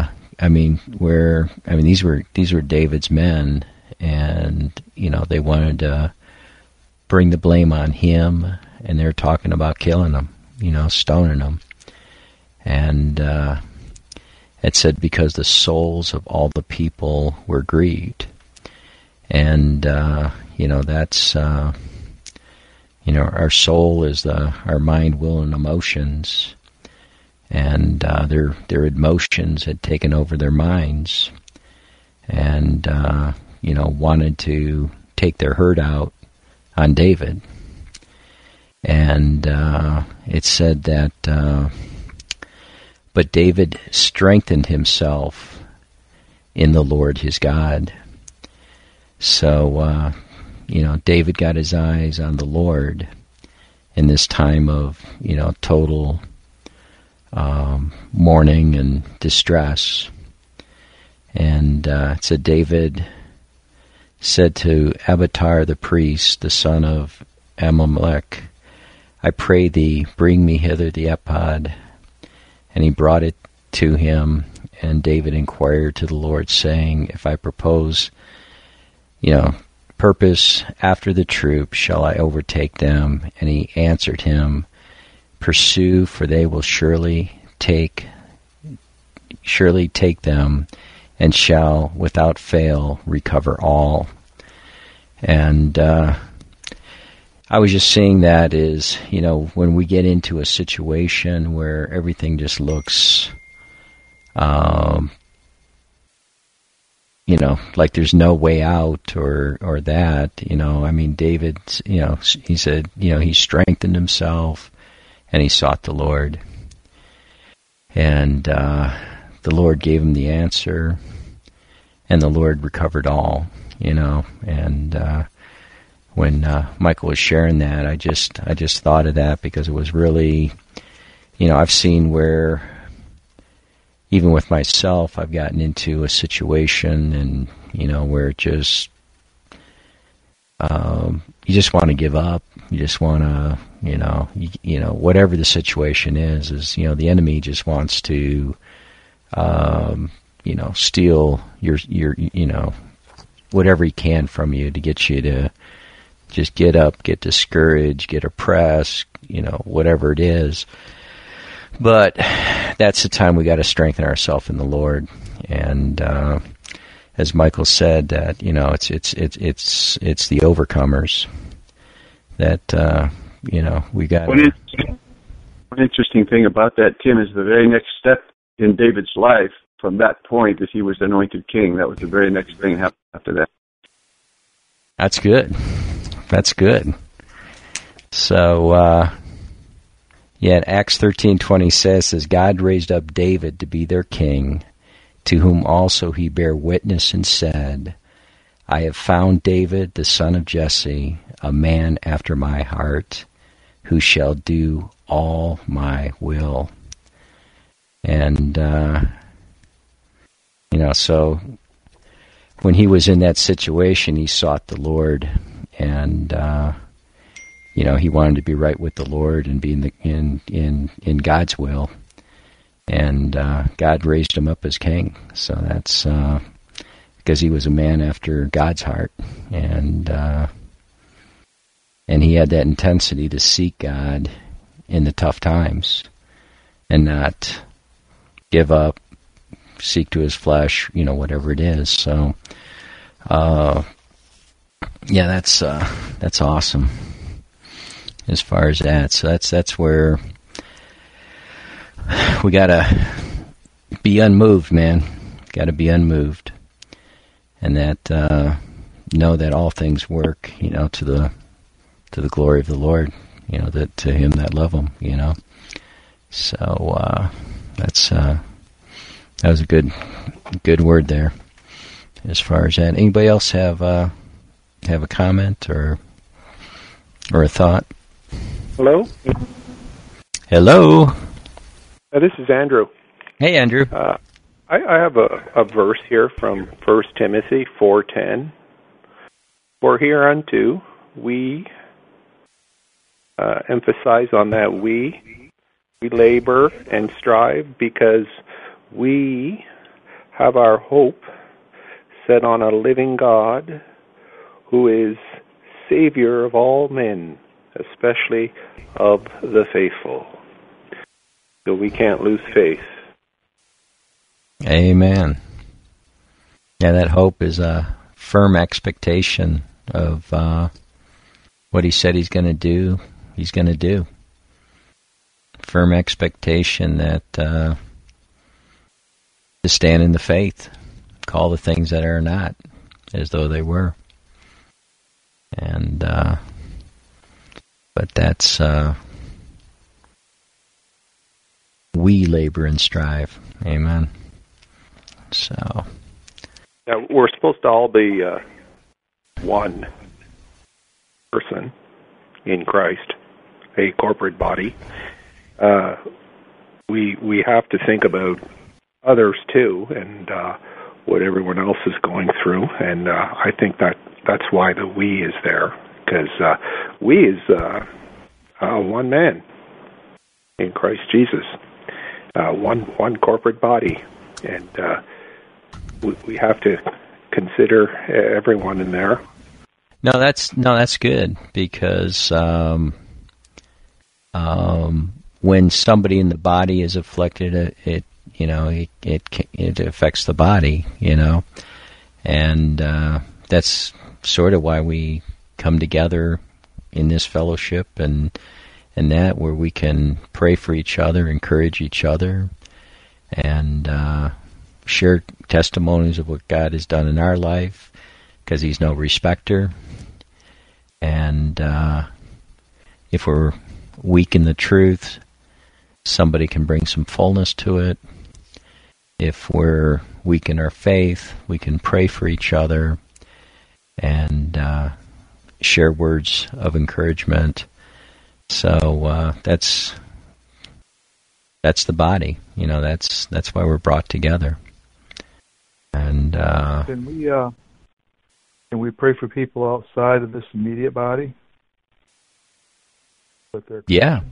these were David's men, and they wanted to bring the blame on him, and they're talking about killing him, stoning him. And it said, because the souls of all the people were grieved. And that's our soul is our mind, will, and emotions, and their emotions had taken over their minds, and wanted to take their hurt out on David. And it said that, but David strengthened himself in the Lord his God. So, David got his eyes on the Lord in this time of, total mourning and distress. And it said, David said to Abiathar the priest, the son of Ahimelech, I pray thee, bring me hither the ephod. And he brought it to him, and David inquired to the Lord, saying, if I purpose after the troop, shall I overtake them? And he answered him, pursue, for they will surely take them, and shall without fail recover all. And I was just seeing that is, when we get into a situation where everything just looks, like there's no way out or that, David, he said, he strengthened himself and he sought the Lord. And the Lord gave him the answer, and the Lord recovered all, and when Michael was sharing that, I just thought of that, because it was really, I've seen where, even with myself, I've gotten into a situation and, where it just, you just want to give up. You just want to, whatever the situation is, the enemy just wants to, steal your, whatever he can from you to get you to just get up, get discouraged, get oppressed, whatever it is. But that's the time we got to strengthen ourselves in the Lord. And as Michael said, that it's the overcomers that we got. One interesting thing about that, Tim, is the very next step in David's life from that point is he was anointed king. That was the very next thing after that. That's good. That's good. So, Acts 13:20 says, God raised up David to be their king, to whom also he bare witness and said, I have found David, the son of Jesse, a man after my heart, who shall do all my will. And, so when he was in that situation, he sought the Lord, and, he wanted to be right with the Lord and be in God's will. And God raised him up as king. So that's because he was a man after God's heart. And he had that intensity to seek God in the tough times and not give up, seek to his flesh, whatever it is. So, yeah, that's awesome as far as that. So that's where we gotta be unmoved, man. Gotta be unmoved, and that know that all things work, to the glory of the Lord, that to Him that love Him, So that was a good word there. As far as that, anybody else have a comment or a thought? Hello. Hello. This is Andrew. Hey, Andrew. I have a verse here from 1 Timothy 4:10. For hereunto we emphasize on that we labor and strive because we have our hope set on a living God who is Savior of all men, especially of the faithful. So we can't lose faith. Amen. Yeah, that hope is a firm expectation of what He said He's going to do. He's going to do. Firm expectation that to stand in the faith, call the things that are not as though they were. And but that's we labor and strive. Amen. So now, we're supposed to all be one person in Christ, a corporate body. We have to think about others too, and what everyone else is going through. And I think that's why the we is there, because we is one man in Christ Jesus, one corporate body, and we have to consider everyone in there. No, that's good, because when somebody in the body is afflicted, it affects the body, and that's sort of why we come together in this fellowship and that, where we can pray for each other, encourage each other, and share testimonies of what God has done in our life, because He's no respecter. And if we're weak in the truth, somebody can bring some fullness to it. If we're weak in our faith, we can pray for each other and share words of encouragement. So that's the body. That's why we're brought together. And can we pray for people outside of this immediate body? Yeah.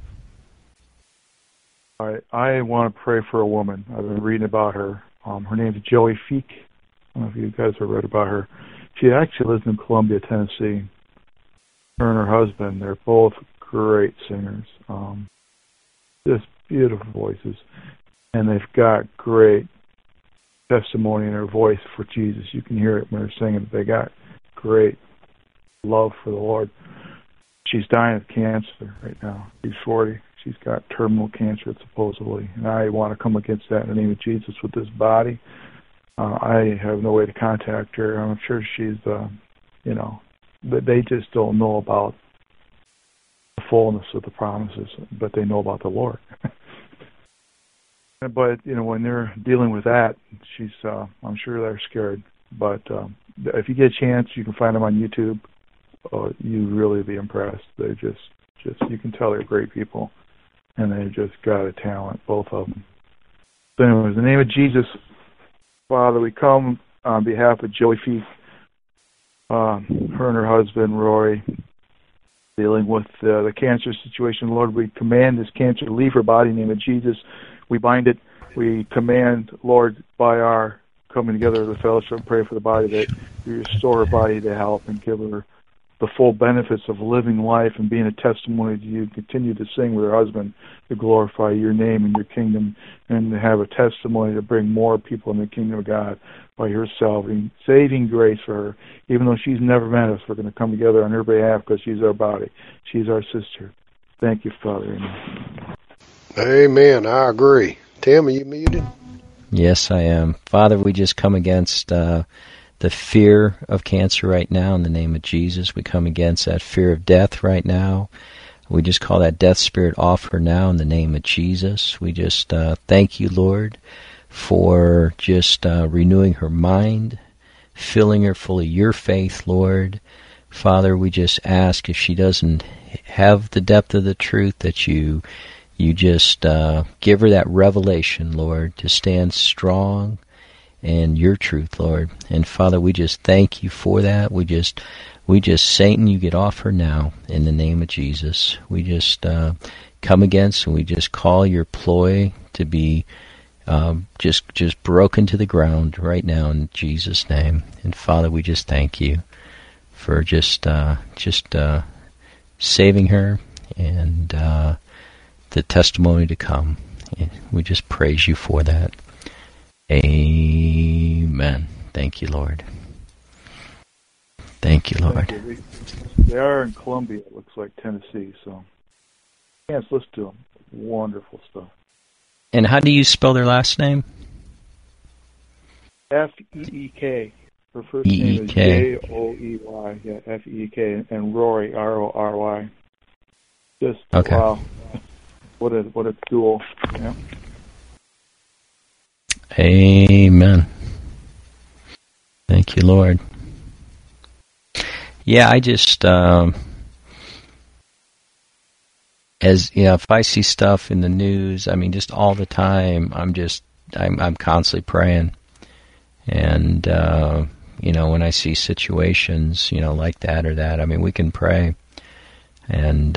All right. I want to pray for a woman. I've been reading about her. Her name is Joey Feek. I don't know if you guys have read about her. She actually lives in Columbia, Tennessee. Her and her husband, they're both great singers. Just beautiful voices. And they've got great testimony in their voice for Jesus. You can hear it when they're singing. They got great love for the Lord. She's dying of cancer right now. She's 40. She's got terminal cancer, supposedly. And I want to come against that in the name of Jesus with this body. I have no way to contact her. I'm sure she's, but they just don't know about the fullness of the promises, but they know about the Lord. But, when they're dealing with that, she's, I'm sure they're scared. But if you get a chance, you can find them on YouTube. You'd really be impressed. They're just you can tell they're great people, and they've just got a talent, both of them. So anyways, in the name of Jesus, Father, we come on behalf of Joey Feek, her and her husband, Rory, dealing with the cancer situation. Lord, we command this cancer to leave her body in the name of Jesus. We bind it We command, Lord, by our coming together as a fellowship and pray for the body, that you restore her body to health and give her the full benefits of living life and being a testimony to you. Continue to sing with her husband to glorify your name and your kingdom, and to have a testimony to bring more people in the kingdom of God by your saving grace for her. Even though she's never met us, we're going to come together on her behalf because she's our body. She's our sister. Thank you, Father. Amen. Amen. I agree. Tim, are you muted? Yes, I am. Father, we just come against the fear of cancer right now in the name of Jesus. We come against that fear of death right now. We just call that death spirit off her now in the name of Jesus. We just thank you, Lord, for just renewing her mind, filling her full of your faith, Lord. Father, we just ask if she doesn't have the depth of the truth, that you just give her that revelation, Lord, to stand strong in your truth, Lord. And Father, we just thank you for that. We just Satan, you get off her now in the name of Jesus. We just come against, and we just call your ploy to be just broken to the ground right now in Jesus' name. And Father, we just thank you for just saving her and the testimony to come. We just praise you for that. Amen. Thank you, Lord. Thank you, Lord. Thank you. They are in Columbia, it looks like, Tennessee, so yes, listen to them. Wonderful stuff. And how do you spell their last name? F-E-E-K. Her first name is Joey. Yeah, F-E-E-K. And Rory, R-O-R-Y. Just, okay. Wow. What a duel. Yeah. Amen. Thank you, Lord. Yeah, I just, as you know, if I see stuff in the news, I mean, just all the time, I'm constantly praying. And, you know, when I see situations, you know, like that or that, I mean, we can pray. And,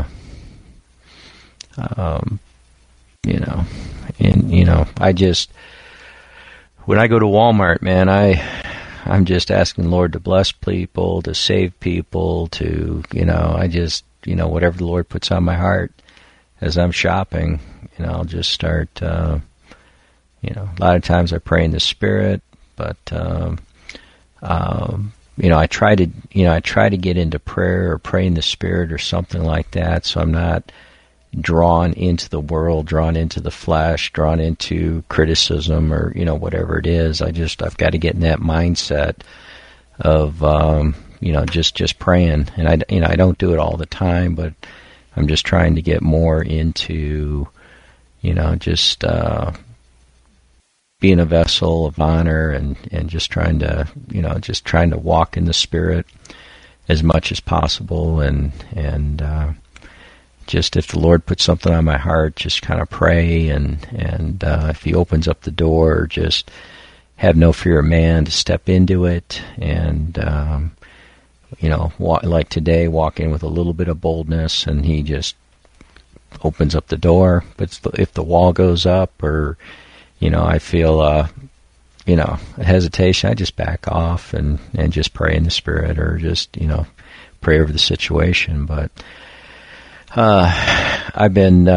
you know, and, you know, when I go to Walmart, man, I'm just asking the Lord to bless people, to save people, to, you know, whatever the Lord puts on my heart as I'm shopping, you know, I'll just start, you know, a lot of times I pray in the Spirit, but, you know, I try to get into prayer or pray in the Spirit or something like that, so I'm not drawn into the world, drawn into the flesh, drawn into criticism or, you know, whatever it is. I've got to get in that mindset of, you know, just praying. And I don't do it all the time, but I'm just trying to get more into, you know, just, being a vessel of honor and just trying to, you know, just trying to walk in the Spirit as much as possible and, just if the Lord puts something on my heart, just kind of pray, and if He opens up the door, just have no fear of man to step into it, and you know, like today, walk in with a little bit of boldness, and He just opens up the door. But if the wall goes up, or you know, I feel you know, a hesitation, I just back off and just pray in the Spirit, or just, you know, pray over the situation, but. I've been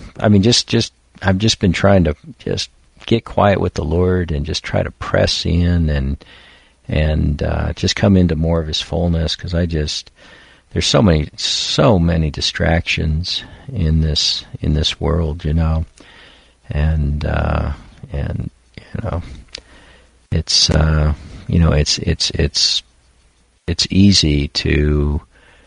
trying to just get quiet with the Lord and just try to press in and just come into more of His fullness, because there's so many distractions in this world, you know, and you know, it's you know, it's easy to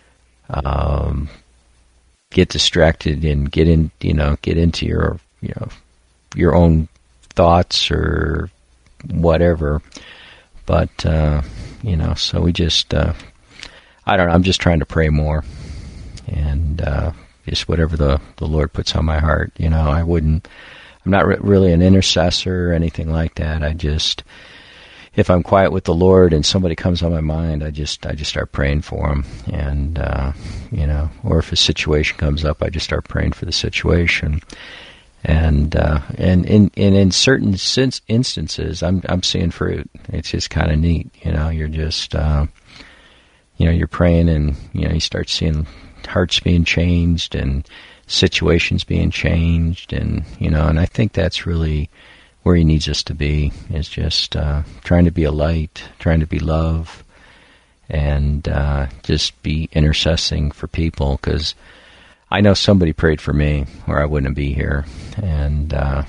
get distracted and get into your own thoughts or whatever. But you know, so we just I don't know, I'm just trying to pray more, and just whatever the Lord puts on my heart. You know, I'm not really an intercessor or anything like that. I just, if I'm quiet with the Lord and somebody comes on my mind, I just start praying for them, and you know, or if a situation comes up, I just start praying for the situation, And in certain instances, I'm seeing fruit. It's just kind of neat, You're just, you're praying, and you start seeing hearts being changed and situations being changed, and and I think that's really where He needs us to be, is just trying to be a light, trying to be love, and just be intercessing for people, because I know somebody prayed for me, or I wouldn't be here, and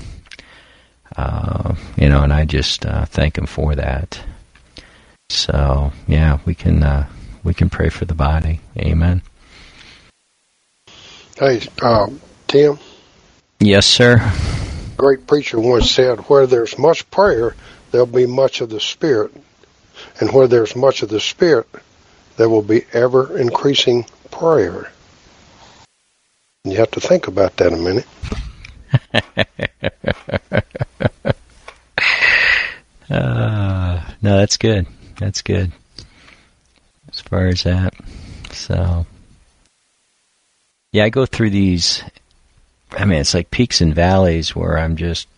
and I just thank Him for that. So yeah, we can pray for the body. Amen. Hey, Tim. Yes, sir. A great preacher once said, "Where there's much prayer, there'll be much of the Spirit, and where there's much of the Spirit, there will be ever increasing prayer." You have to think about that a minute. No, that's good. That's good. As far as that. So, yeah, I go through these, it's like peaks and valleys where I'm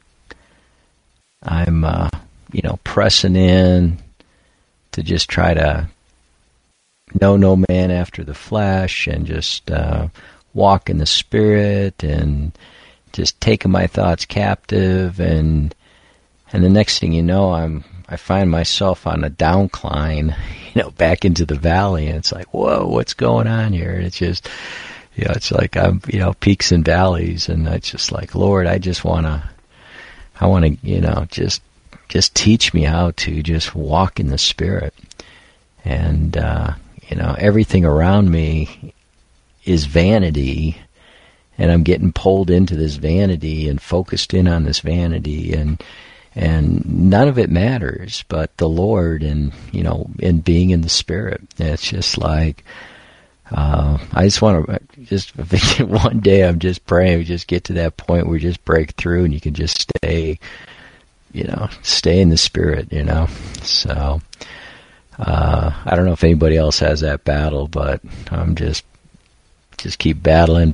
pressing in to just try to know no man after the flesh, and just walk in the Spirit, and just taking my thoughts captive, and the next thing you know, I find myself on a downcline, back into the valley, and it's like, whoa, what's going on here? And it's just, it's like I'm, peaks and valleys, and it's just like, Lord, I want to, just teach me how to just walk in the Spirit, and everything around me is vanity, and I'm getting pulled into this vanity and focused in on this vanity, and none of it matters but the Lord, and and being in the Spirit. And it's just like I just want to one day I'm just praying we just get to that point where we just break through, and you can just stay in the Spirit. So I don't know if anybody else has that battle, but I'm just keep battling,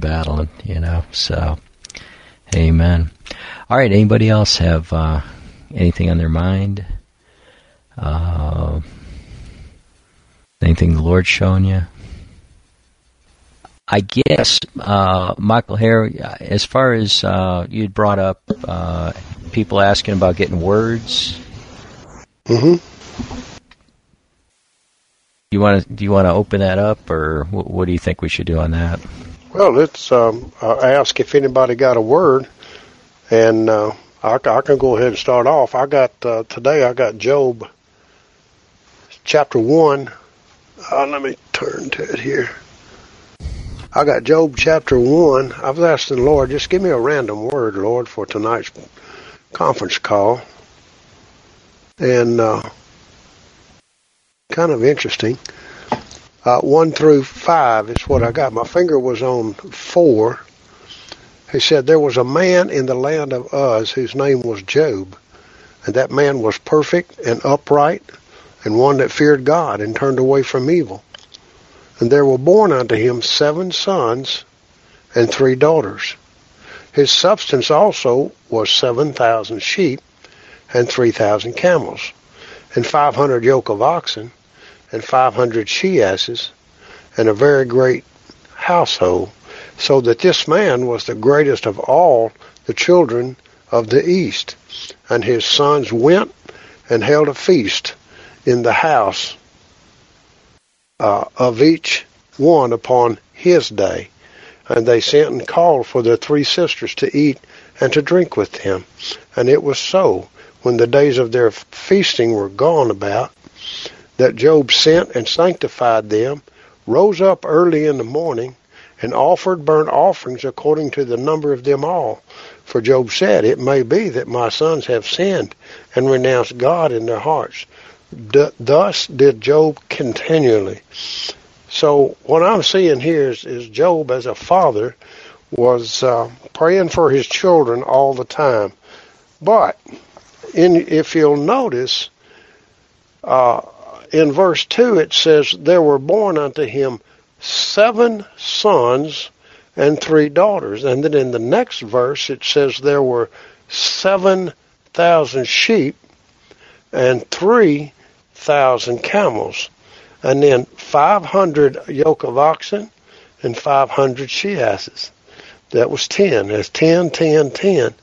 so amen. All right, anybody else have anything on their mind? Anything the Lord's showing you? I guess, Michael Harry, as far as you'd brought up people asking about getting words. Mm-hmm. Do you want to open that up, or what do you think we should do on that? Well, let's ask if anybody got a word, and I can go ahead and start off. Today I got Job chapter 1. Let me turn to it here. I got Job chapter 1. I was asking the Lord, just give me a random word, Lord, for tonight's conference call. And kind of interesting. 1 through 5 is what I got. My finger was on 4. He said, there was a man in the land of Uz whose name was Job, and that man was perfect and upright, and one that feared God and turned away from evil. And there were born unto him 7 sons and 3 daughters. His substance also was 7,000 sheep and 3,000 camels, and 500 yoke of oxen, and 500 she-asses, and a very great household, so that this man was the greatest of all the children of the east. And his sons went and held a feast in the house of each one upon his day. And they sent and called for their 3 sisters to eat and to drink with them. And it was so, when the days of their feasting were gone about, that Job sent and sanctified them, rose up early in the morning, and offered burnt offerings according to the number of them all. For Job said, it may be that my sons have sinned and renounced God in their hearts. Thus did Job continually. So what I'm seeing here is Job as a father was praying for his children all the time. But if you'll notice, in verse 2 it says, there were born unto him 7 sons and 3 daughters. And then in the next verse it says there were 7,000 sheep and 3,000 camels, and then 500 yoke of oxen and 500 she-asses. That was 10. That's 10, 10, 10.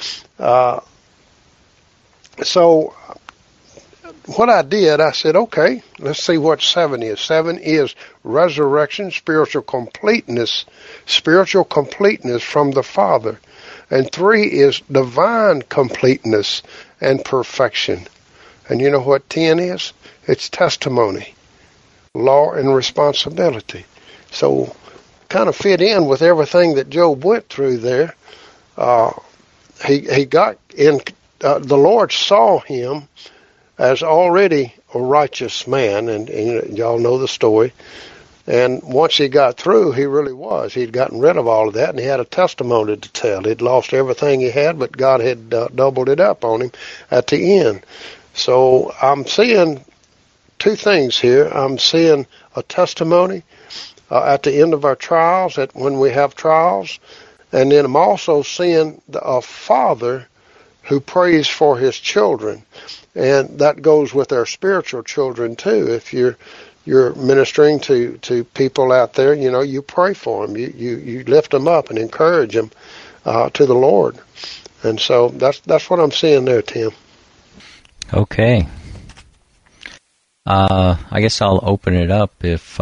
So what I did, I said, okay, let's see what 7 is. 7 is resurrection, spiritual completeness from the Father. And 3 is divine completeness and perfection. And you know what 10 is? It's testimony, law, and responsibility. So kind of fit in with everything that Job went through there. He got in. The Lord saw him as already a righteous man, and y'all know the story. And once he got through, he really was. He'd gotten rid of all of that, and he had a testimony to tell. He'd lost everything he had, but God had doubled it up on him at the end. So I'm seeing 2 things here. I'm seeing a testimony at the end of our trials, when we have trials, and then I'm also seeing a father who prays for his children, and that goes with our spiritual children too. If you're ministering to people out there, you pray for them, you lift them up and encourage them to the Lord, and so that's what I'm seeing there, Tim. Okay. I guess I'll open it up if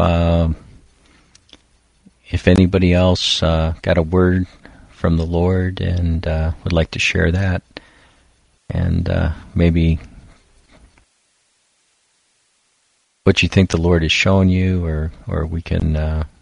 anybody else got a word from the Lord and would like to share that, and maybe what you think the Lord has shown you, or we can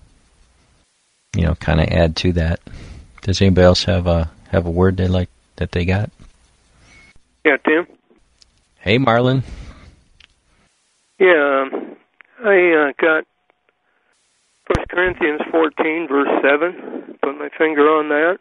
kind of add to that. Does anybody else have a word that they got? Yeah, Tim. Hey, Marlon. Yeah, I got 1 Corinthians 14, verse 7. Put my finger on that.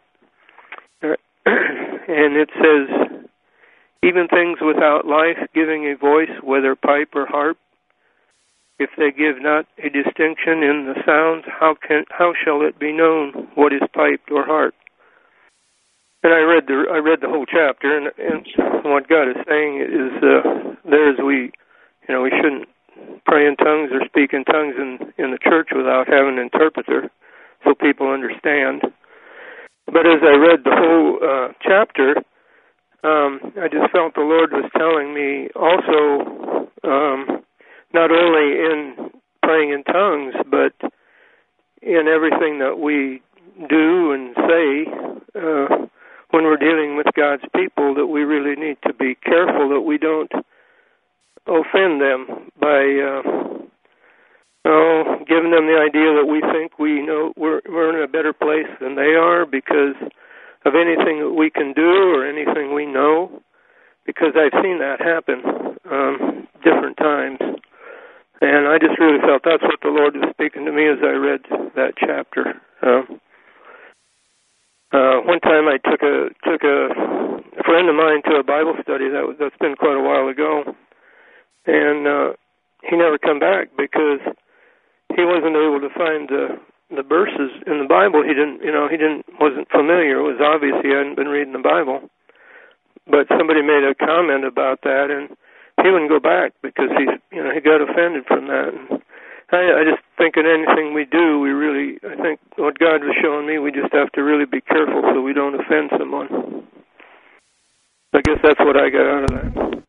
And it says, even things without life giving a voice, whether pipe or harp, if they give not a distinction in the sounds, how shall it be known what is piped or harp? And I read the whole chapter, and what God is saying is we shouldn't pray in tongues or speak in tongues in the church without having an interpreter so people understand. But as I read the whole chapter, I just felt the Lord was telling me also, not only in praying in tongues, but in everything that we do and say when we're dealing with God's people, that we really need to be careful that we don't offend them by giving them the idea that we think we know we're in a better place than they are because of anything that we can do or anything we know, because I've seen that happen different times. And I just really felt that's what the Lord was speaking to me as I read that chapter. One time I took a friend of mine to a Bible study. That's been quite a while ago, and he never come back because he wasn't able to find the verses in the Bible. He wasn't familiar. It was obvious he hadn't been reading the Bible. But somebody made a comment about that, and he wouldn't go back because he got offended from that. And I just think in anything we do, I think what God was showing me, we just have to really be careful so we don't offend someone. I guess that's what I got out of that.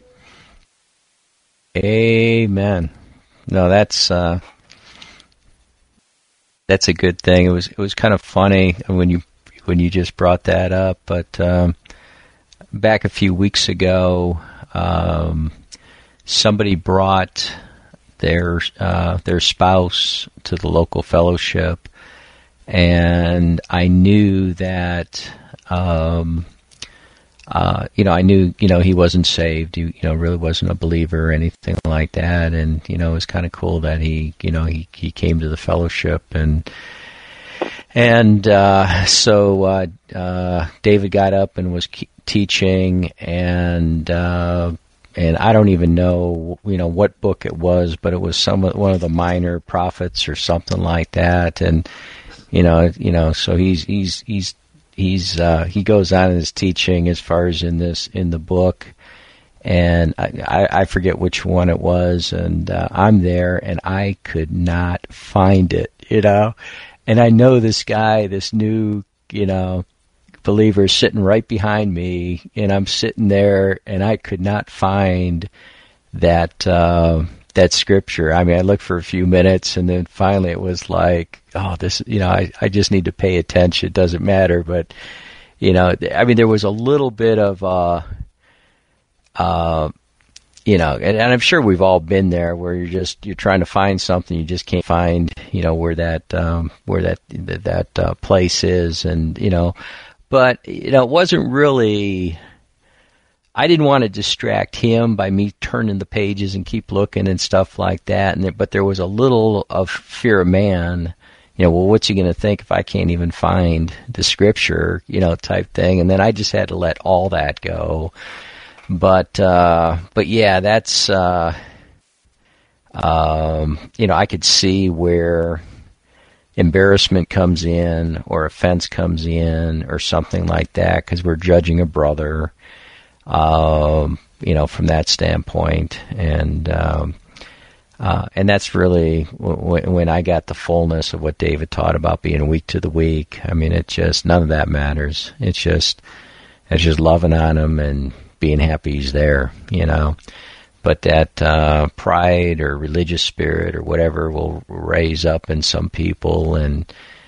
Amen. No, that's a good thing. It was kind of funny when you just brought that up, but back a few weeks ago, somebody brought their spouse to the local fellowship, and I knew that I knew he wasn't saved. He really wasn't a believer or anything like that, and it was kind of cool that he came to the fellowship, and so David got up and was teaching, and I don't even know what book it was, but it was one of the minor prophets or something like that, and So he goes on in his teaching as far as in the book, and I forget which one it was, and I'm there, and I could not find it, and I know this guy, this new, believer is sitting right behind me, and I'm sitting there, and I could not find that scripture. I mean, I looked for a few minutes, and then finally it was like, oh, this, I just need to pay attention. It doesn't matter, but I mean, there was a little bit of and I'm sure we've all been there where you're trying to find something, you just can't find, where that place is, and but it wasn't really. I didn't want to distract him by me turning the pages and keep looking and stuff like that, but there was a little of fear of man. Well, what's he going to think if I can't even find the scripture, type thing, and then I just had to let all that go. But yeah, that's, I could see where embarrassment comes in or offense comes in or something like that because we're judging a brother, from that standpoint. And that's really when I got the fullness of what David taught about being weak to the weak. I mean, none of that matters. It's just loving on him and being happy he's there, But that pride or religious spirit or whatever will raise up in some people, and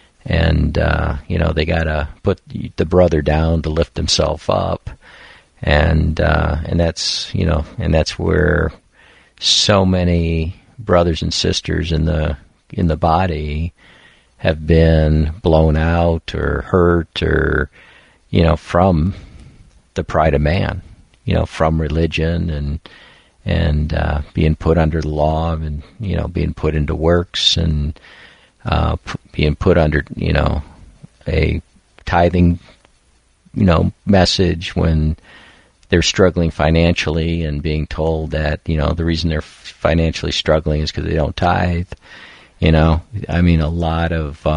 they gotta put the brother down to lift himself up, and that's where so many brothers and sisters in the body have been blown out or hurt or from the pride of man. From religion and being put under the law and, being put into works and being put under, a tithing, message when they're struggling financially and being told that, the reason they're financially struggling is because they don't tithe. I mean, a lot of,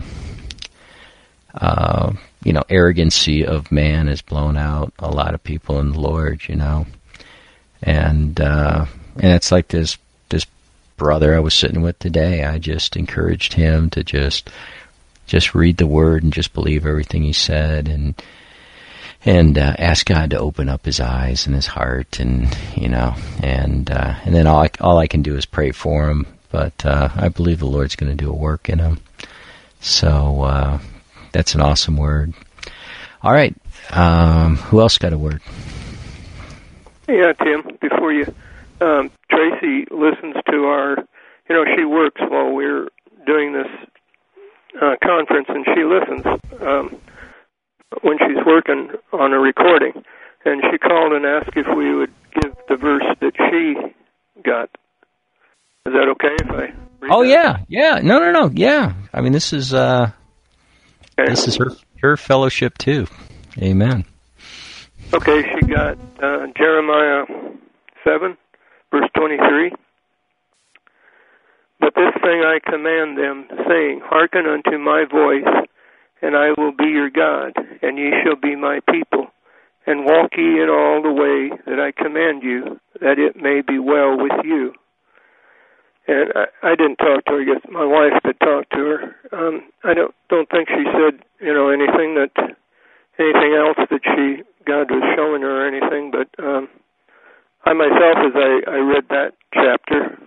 arrogancy of man has blown out a lot of people in the Lord, and it's like this brother I was sitting with today. I just encouraged him to just read the Word and just believe everything he said, and ask God to open up his eyes and his heart, and then all I can do is pray for him. But I believe the Lord's going to do a work in him. So. That's an awesome word. All right. Who else got a word? Yeah, Tim, before you, Tracy listens to our, she works while we're doing this conference, and she listens when she's working on a recording. And she called and asked if we would give the verse that she got. Is that okay if I read that? Yeah. No. Yeah. I mean, this is... This is her fellowship too. Amen. Okay, she got Jeremiah 7, verse 23. But this thing I command them, saying, Hearken unto my voice, and I will be your God, and ye shall be my people. And walk ye in all the way that I command you, that it may be well with you. And I didn't talk to her. I guess my wife did talk to her. I don't think she said, anything else that God was showing her or anything. But I myself, as I read that chapter,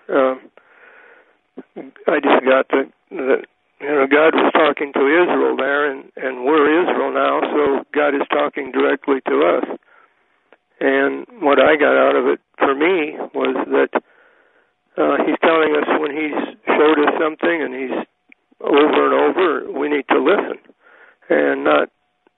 I just got that God was talking to Israel there, and we're Israel now, so God is talking directly to us. And what I got out of it for me was that. He's telling us when he's showed us something and he's over and over, we need to listen and not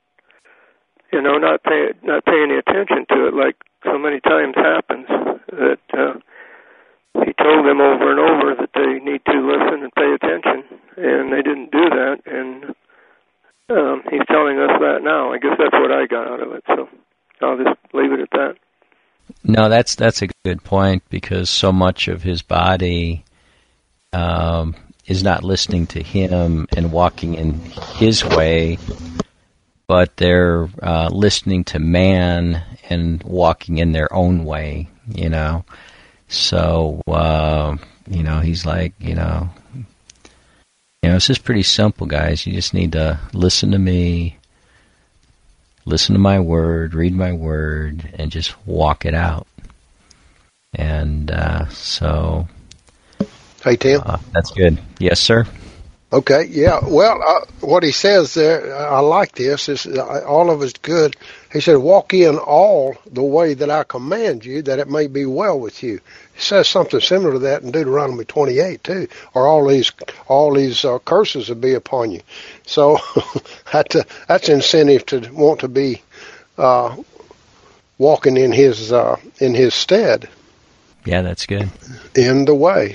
paying any attention to it like so many times happens. That he told them over and over that they need to listen and pay attention, and they didn't do that. And he's telling us that now. I guess that's what I got out of it. So I'll just leave it at that. No, that's a good point, because so much of his body is not listening to Him and walking in His way, but they're listening to man and walking in their own way, you know. So, you know, he's like, you know, it's just pretty simple, guys. You just need to listen to me, listen to my word, read my word, and just walk it out. And so... Hey, Tim. That's good. Yes, sir? Okay, yeah. Well, what he says there, I like this. All of it's good. He said, walk in all the way that I command you, that it may be well with you. He says something similar to that in Deuteronomy 28, too. Or all these curses will be upon you. So that's incentive to want to be walking in his stead. Yeah, that's good. In the way.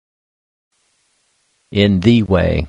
In the way.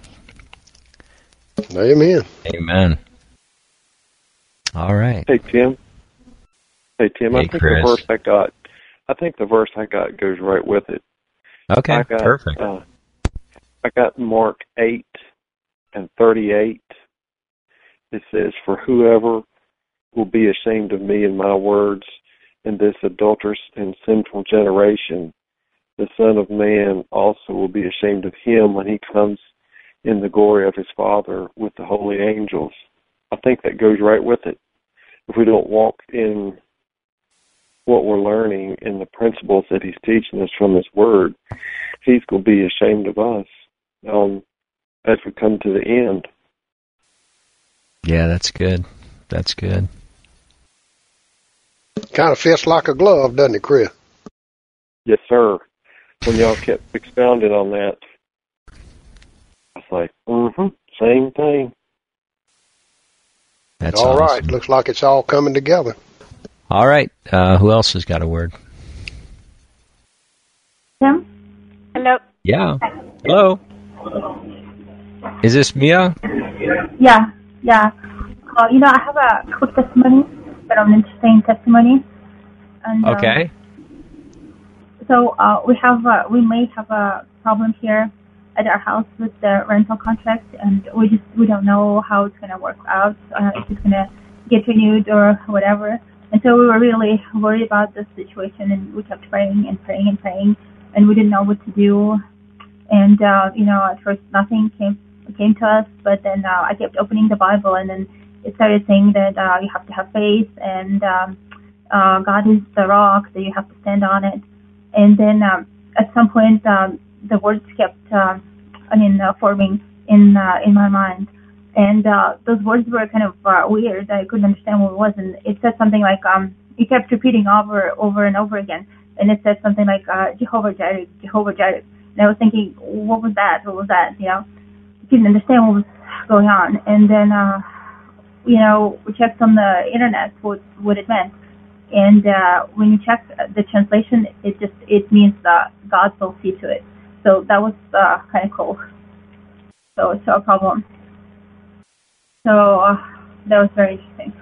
Amen. Amen. All right. Hey, Tim. I think Chris. the verse I got goes right with it. Okay, perfect. I got Mark 8:38. It says, "For whoever will be ashamed of me and my words in this adulterous and sinful generation, the Son of Man also will be ashamed of him when he comes in the glory of his Father with the holy angels." I think that goes right with it. If we don't walk in what we're learning and the principles that he's teaching us from his word, he's going to be ashamed of us as we come to the end. Yeah, that's good. That's good. Kind of fits like a glove, doesn't it, Chris? Yes, sir. When y'all kept expounding on that, I was like, same thing. That's all awesome. right. Looks like it's all coming together. All right. Who else has got a word? Tim? Hello? Yeah. Hello? Is this Mia? Yeah. I have a quick testimony, but an interesting testimony. And, okay. So we may have a problem here at our house with the rental contract, and we don't know how it's going to work out, if it's going to get renewed or whatever. And so we were really worried about this situation, and we kept praying, and we didn't know what to do. And at first nothing came to us, but then I kept opening the Bible, and then it started saying that you have to have faith, and God is the rock, so you have to stand on it. And then at some point, the words kept, forming in my mind. And those words were kind of weird. I couldn't understand what it was. And it said something like, it kept repeating over and over again. And it said something like, Jehovah Jireh, Jehovah Jireh. And I was thinking, what was that? I didn't understand what was going on. And then, we checked on the internet what it meant. And when you check the translation, it means that God will see to it. So that was kind of cool. So it's a problem. So that was very interesting.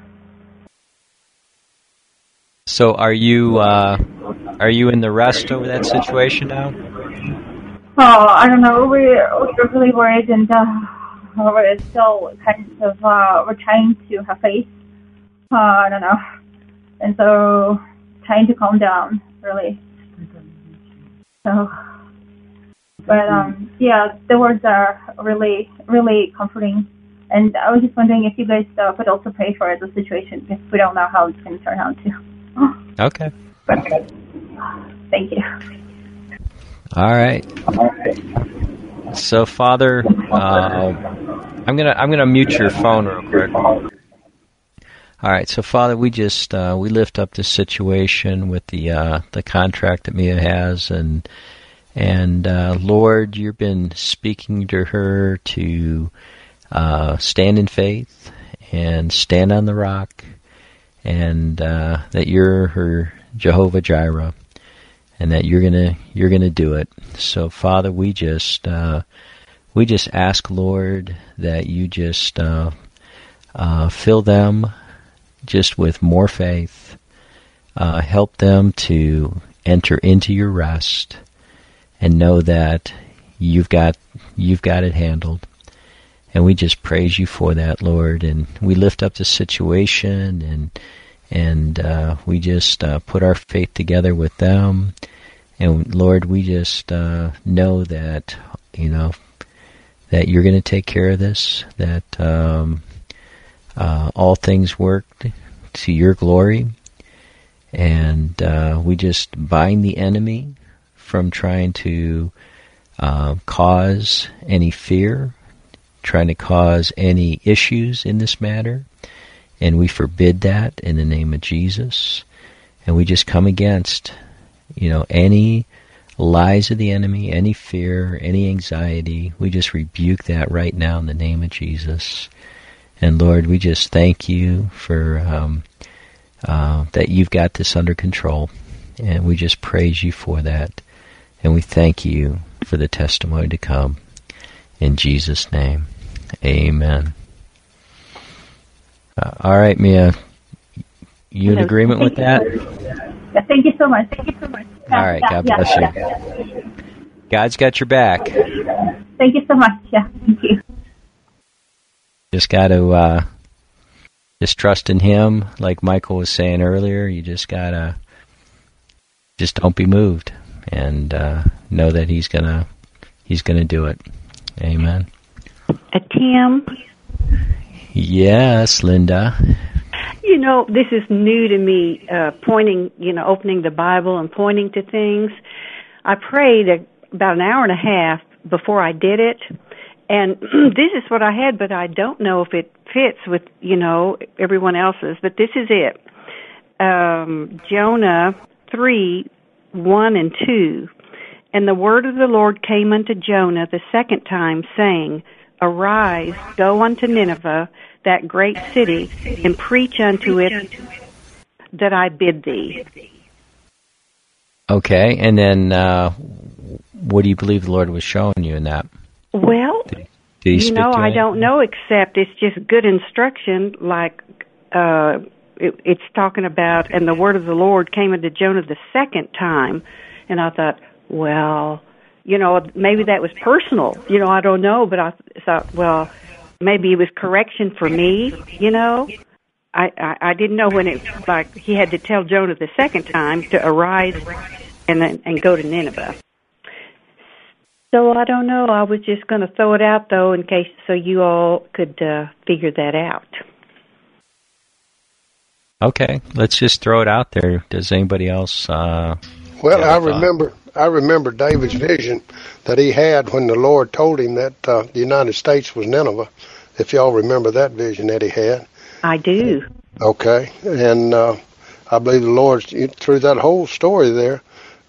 So are you in the rest over that situation now? Oh, I don't know. We're really worried, and we're still kind of we're trying to have faith. I don't know. And so, trying to calm down, really. So, but the words are really, really comforting. And I was just wondering if you guys could also pray for the situation, because we don't know how it's going to turn out too. Okay. But, thank you. All right. So, Father, I'm gonna mute your phone real quick. All right, so Father, we just we lift up this situation with the contract that Mia has, and Lord, you've been speaking to her to stand in faith and stand on the rock, and that you're her Jehovah Jireh, and that you're gonna do it. So Father, we just ask, Lord, that you just fill them just with more faith, help them to enter into your rest, and know that you've got it handled. And we just praise you for that, Lord. And we lift up the situation, and we just put our faith together with them. And Lord, we just know that, that you're going to take care of this, that all things work to your glory. And we just bind the enemy from trying to cause any fear, trying to cause any issues in this matter. And we forbid that in the name of Jesus. And we just come against, any lies of the enemy, any fear, any anxiety. We just rebuke that right now in the name of Jesus. And Lord, we just thank you for that you've got this under control. And we just praise you for that. And we thank you for the testimony to come. In Jesus' name, amen. All right, Mia, you in agreement with that? Yeah, thank you so much. Thank you so much. All right, God bless you. God's got your back. Thank you so much. Yeah, thank you. Just got to just trust in Him, like Michael was saying earlier. You just gotta don't be moved, and know that He's gonna do it. Amen. Tim. Yes, Linda. This is new to me, pointing, opening the Bible and pointing to things. I prayed about an hour and a half before I did it, and this is what I had, but I don't know if it fits with, everyone else's, but this is it. Jonah 3:1 and 2. And the word of the Lord came unto Jonah the second time, saying, Arise, go unto Nineveh, that great city, and preach unto it that I bid thee. Okay, and then what do you believe the Lord was showing you in that? Well, did he speak to I don't know, except it's just good instruction, like it's talking about, and the word of the Lord came unto Jonah the second time, and I thought, well, maybe that was personal. I don't know, but I thought, well, maybe it was correction for me, I didn't know when it, like, he had to tell Jonah the second time to arise and go to Nineveh. So I don't know. I was just going to throw it out, though, in case, so you all could figure that out. Okay, let's just throw it out there. Does anybody else? Well, I remember David's vision that he had when the Lord told him that the United States was Nineveh. If y'all remember that vision that he had. I do. Okay, and I believe the Lord, through that whole story there,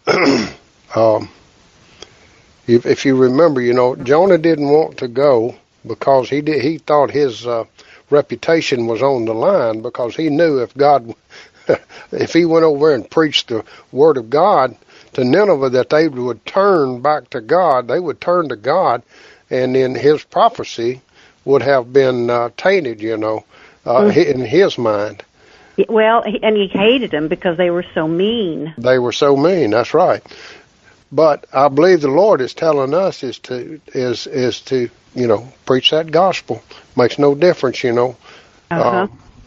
if you remember, Jonah didn't want to go because he thought his reputation was on the line, because he knew if he went over and preached the word of God to Nineveh, that they would turn back to God. They would turn to God, and then his prophecy would have been tainted, in his mind. Well, and he hated them because they were so mean. They were so mean. That's right. But I believe the Lord is telling us is to preach that gospel. Makes no difference, Uh-huh.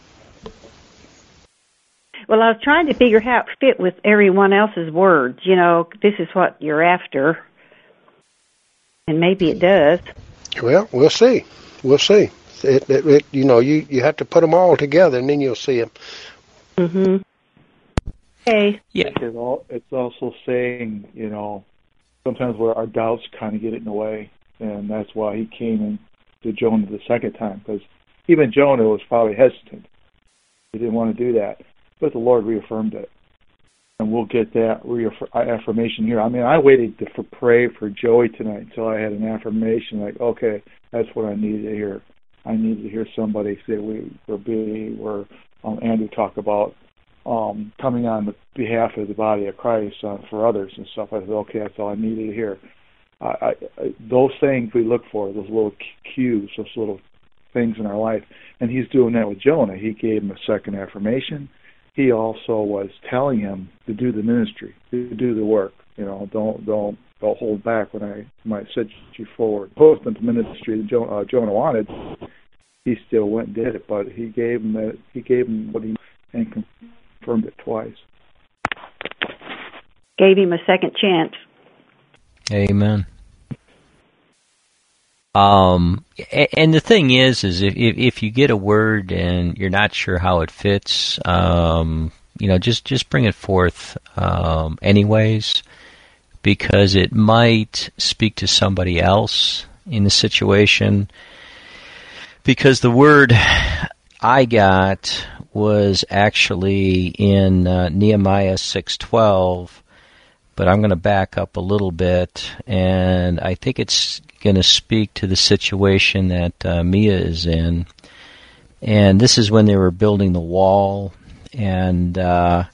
Well, I was trying to figure how it fit with everyone else's words. This is what you're after, and maybe it does. Well, we'll see. We'll see. You have to put them all together, and then you'll see them. Mm-hmm. Okay. Yeah. It's also saying, sometimes where our doubts kind of get in the way, and that's why he came in to Jonah the second time, because even Jonah was probably hesitant. He didn't want to do that, but the Lord reaffirmed it. And we'll get that affirmation here. I mean, I waited to pray for Joey tonight until I had an affirmation, like, okay, that's what I needed to hear. I needed to hear somebody say where Andrew talked about coming on the behalf of the body of Christ for others and stuff. I said, okay, that's all I needed to hear. Those things we look for, those little cues, those little things in our life, and he's doing that with Jonah. He gave him a second affirmation, he also was telling him to do the ministry, to do the work. Don't hold back when I might set you forward. Postman to ministry that Jonah wanted, he still went and did it, but he gave him what he and confirmed it twice. Gave him a second chance. Amen. And the thing is if you get a word and you're not sure how it fits, just bring it forth anyways, because it might speak to somebody else in the situation. Because the word I got was actually in Nehemiah 6:12, but I'm going to back up a little bit, and I think it's going to speak to the situation that Mia is in. And this is when they were building the wall, and their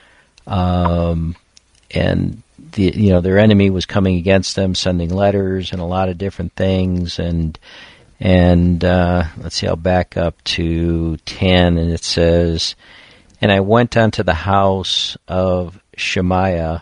enemy was coming against them, sending letters and a lot of different things. And let's see, I'll back up to 10, and it says, "And I went unto the house of Shemaiah."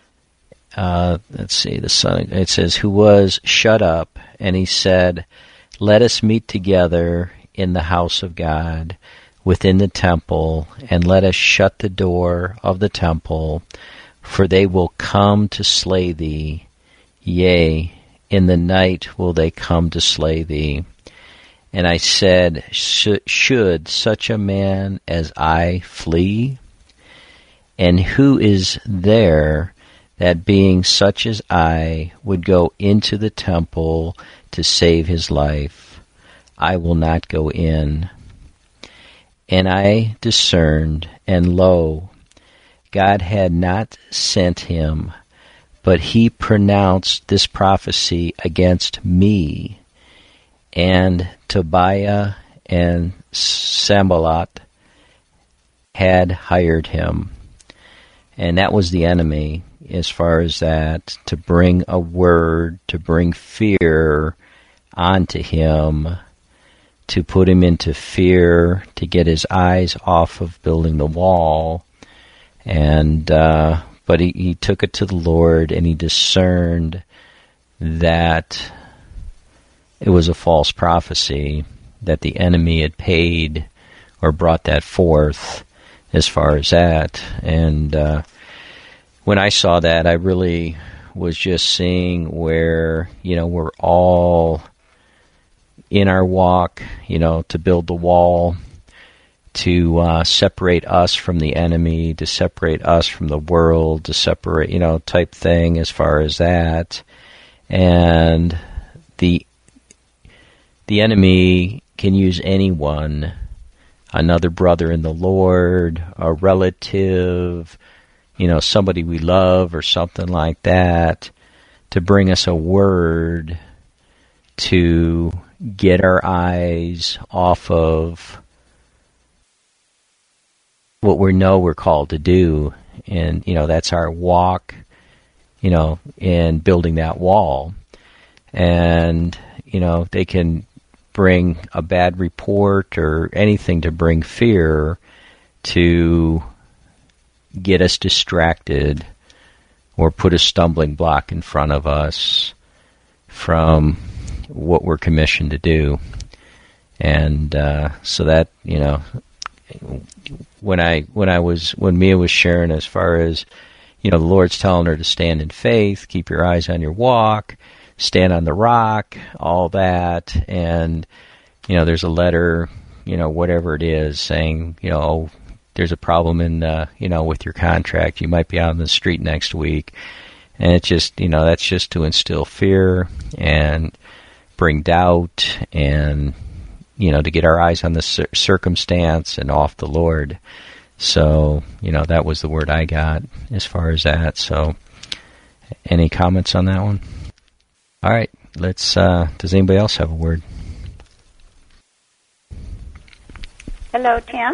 Let's see, the son. It says, "who was shut up, and he said, Let us meet together in the house of God, within the temple, and let us shut the door of the temple, for they will come to slay thee. Yea, in the night will they come to slay thee. And I said, Should such a man as I flee? And who is there that being such as I would go into the temple to save his life? I will not go in. And I discerned, and lo, God had not sent him, but he pronounced this prophecy against me. And Tobiah and Sanballat had hired him." And that was the enemy, as far as that, to bring a word, to bring fear onto him, to put him into fear, to get his eyes off of building the wall. And but he took it to the Lord, and he discerned that it was a false prophecy, that the enemy had paid or brought that forth, as far as that. And when I saw that, I really was just seeing where, we're all in our walk, to build the wall, to separate us from the enemy, to separate us from the world, to separate, type thing as far as that. And the enemy can use anyone, another brother in the Lord, a relative, somebody we love or something like that, to bring us a word to get our eyes off of what we know we're called to do. And, that's our walk, in building that wall. And, they can bring a bad report or anything to bring fear, to get us distracted or put a stumbling block in front of us from what we're commissioned to do. And so that, when Mia was sharing, as far as, the Lord's telling her to stand in faith, keep your eyes on your walk, stand on the rock, all that. And, there's a letter, whatever it is, saying, there's a problem in, with your contract. You might be out on the street next week. And it's just, that's just to instill fear and bring doubt and, to get our eyes on the circumstance and off the Lord. So, that was the word I got as far as that. So, any comments on that one? All right, let's, does anybody else have a word? Hello, Tim.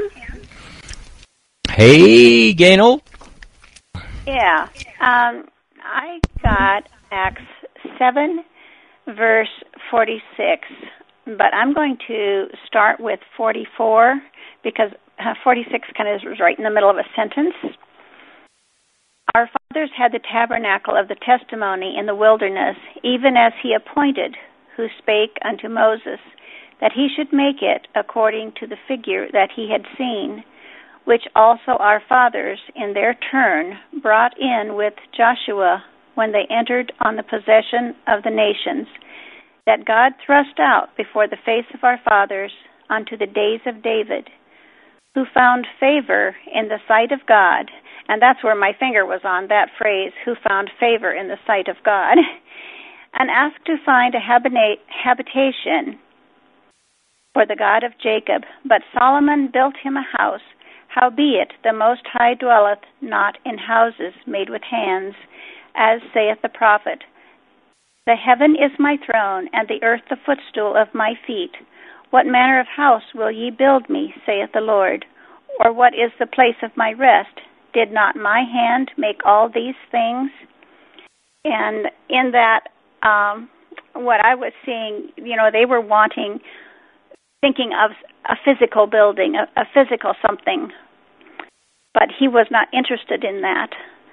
Hey, Gaynell. Yeah, I got Acts 7, verse 46, but I'm going to start with 44, because 46 kind of is right in the middle of a sentence. Our fathers had the tabernacle of the testimony in the wilderness, even as he appointed, who spake unto Moses, that he should make it according to the figure that he had seen, which also our fathers in their turn brought in with Joshua when they entered on the possession of the nations, that God thrust out before the face of our fathers unto the days of David, who found favor in the sight of God. And that's where my finger was on, that phrase, who found favor in the sight of God, and asked to find a habitation for the God of Jacob. But Solomon built him a house. Howbeit the Most High dwelleth not in houses made with hands, as saith the prophet. The heaven is my throne, and the earth the footstool of my feet. What manner of house will ye build me, saith the Lord? Or what is the place of my rest? Did not my hand make all these things? And in that, what I was seeing, they were thinking of a physical building, a physical something. But he was not interested in that.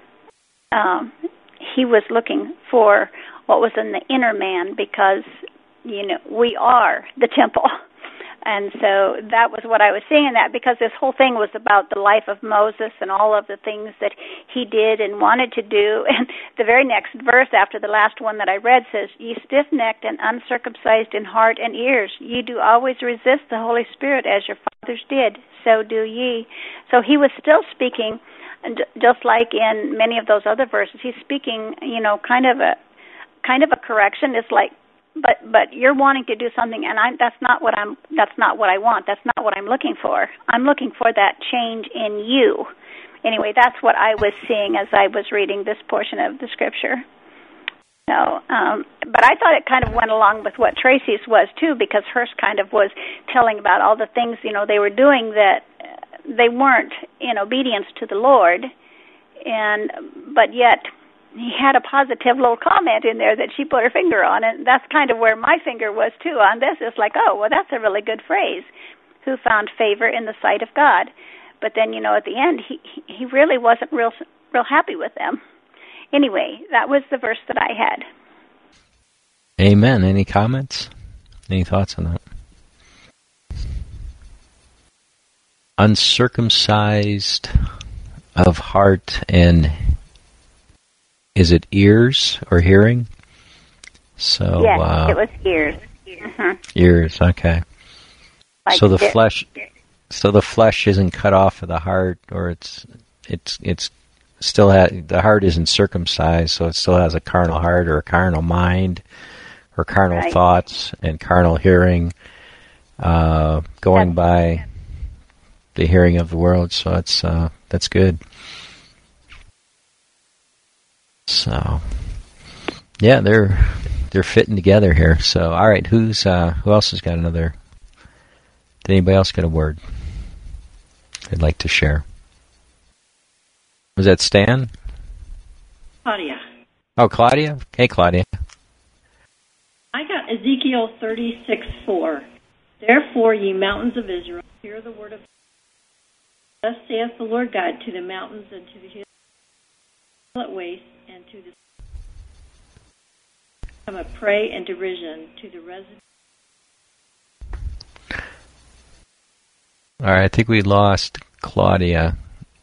He was looking for what was in the inner man, because, we are the temple. And so that was what I was seeing in that, because this whole thing was about the life of Moses and all of the things that he did and wanted to do. And the very next verse after the last one that I read says, Ye stiff-necked and uncircumcised in heart and ears, ye do always resist the Holy Spirit as your fathers did, so do ye. So he was still speaking, just like in many of those other verses, he's speaking, kind of a correction. It's like, but you're wanting to do something, and that's not what I want. That's not what I'm looking for. I'm looking for that change in you. Anyway, that's what I was seeing as I was reading this portion of the scripture. So, but I thought it kind of went along with what Tracy's was too, because hers kind of was telling about all the things they were doing that they weren't in obedience to the Lord, but yet he had a positive little comment in there that she put her finger on, and that's kind of where my finger was too on this. It's like, oh, well, that's a really good phrase, who found favor in the sight of God. But then, at the end, he really wasn't real happy with them. Anyway, that was the verse that I had. Amen. Any comments? Any thoughts on that? Uncircumcised of heart and... Is it ears or hearing? So yes, it was ears. Mm-hmm. Ears, okay. Like so the flesh isn't cut off of the heart, or it's still the heart isn't circumcised, so it still has a carnal heart or a carnal mind or carnal thoughts and carnal hearing, going by the hearing of the world. So that's good. So, yeah, they're fitting together here. So, all right, who else has got another? Did anybody else get a word they'd like to share? Was that Stan? Claudia. Oh, Claudia. Hey, Claudia. I got Ezekiel 36:4. Therefore, ye mountains of Israel, hear the word of God. Thus saith the Lord God to the mountains and to the hills, desolate waste, and to the become a prey and derision to the residents. All right, I think we lost Claudia.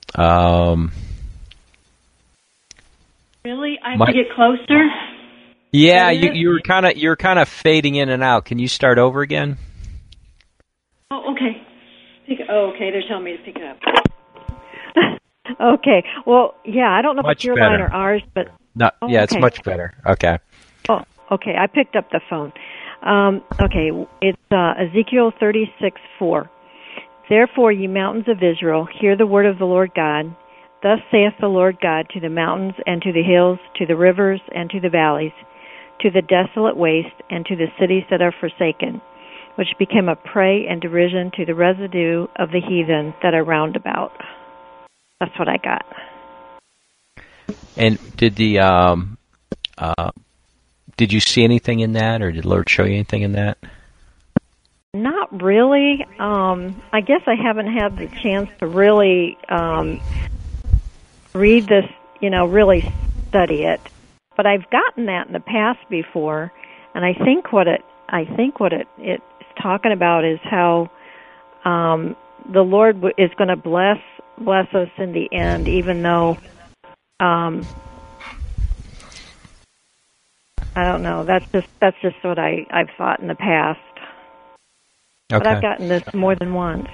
Really, I have to get closer. Yeah, you were kind of fading in and out. Can you start over again? Oh, okay. Okay, they're telling me to pick it up. Okay. Well, yeah, I don't know if it's your better. line or ours, but... No, yeah, it's much better. Okay. Oh, okay. I picked up the phone. Okay, it's Ezekiel 36:4. Therefore, ye mountains of Israel, hear the word of the Lord God. Thus saith the Lord God to the mountains and to the hills, to the rivers and to the valleys, to the desolate waste and to the cities that are forsaken, which became a prey and derision to the residue of the heathen that are round about. That's what I got. And did you see anything in that, or did the Lord show you anything in that? Not Not really. I guess I haven't had the chance to really read this, really study it. But I've gotten that in the past before, and I think what it's talking about is how the Lord is going to bless us in the end, even though I don't know. That's just what I've thought in the past. Okay. But I've gotten this more than once.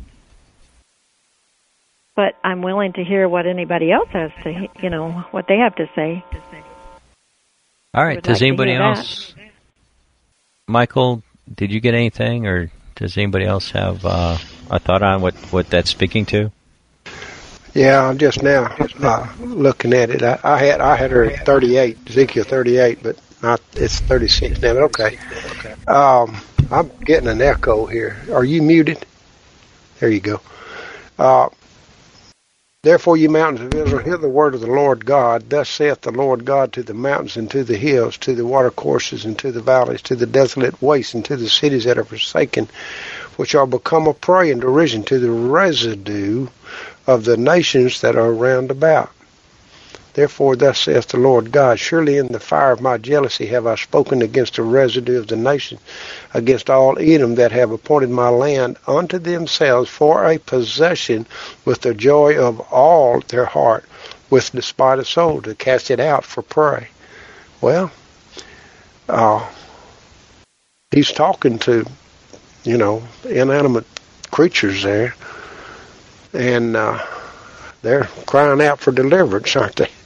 But I'm willing to hear what anybody else has to, what they have to say. All right. Does anybody else? Michael, did you get anything, or does anybody else have a thought on what that's speaking to? Yeah, I'm just now looking at it. I had her at 38, Ezekiel 38, but it's 36 now. But okay. I'm getting an echo here. Are you muted? There you go. Therefore, you mountains of Israel, hear the word of the Lord God. Thus saith the Lord God to the mountains and to the hills, to the watercourses and to the valleys, to the desolate wastes and to the cities that are forsaken, which are become a prey and derision, to the residue of the nations that are round about. Therefore, thus saith the Lord God, surely in the fire of my jealousy have I spoken against the residue of the nations, against all Edom that have appointed my land unto themselves for a possession with the joy of all their heart, with despite of soul, to cast it out for prey. Well, he's talking to, inanimate creatures there, and they're crying out for deliverance, aren't they?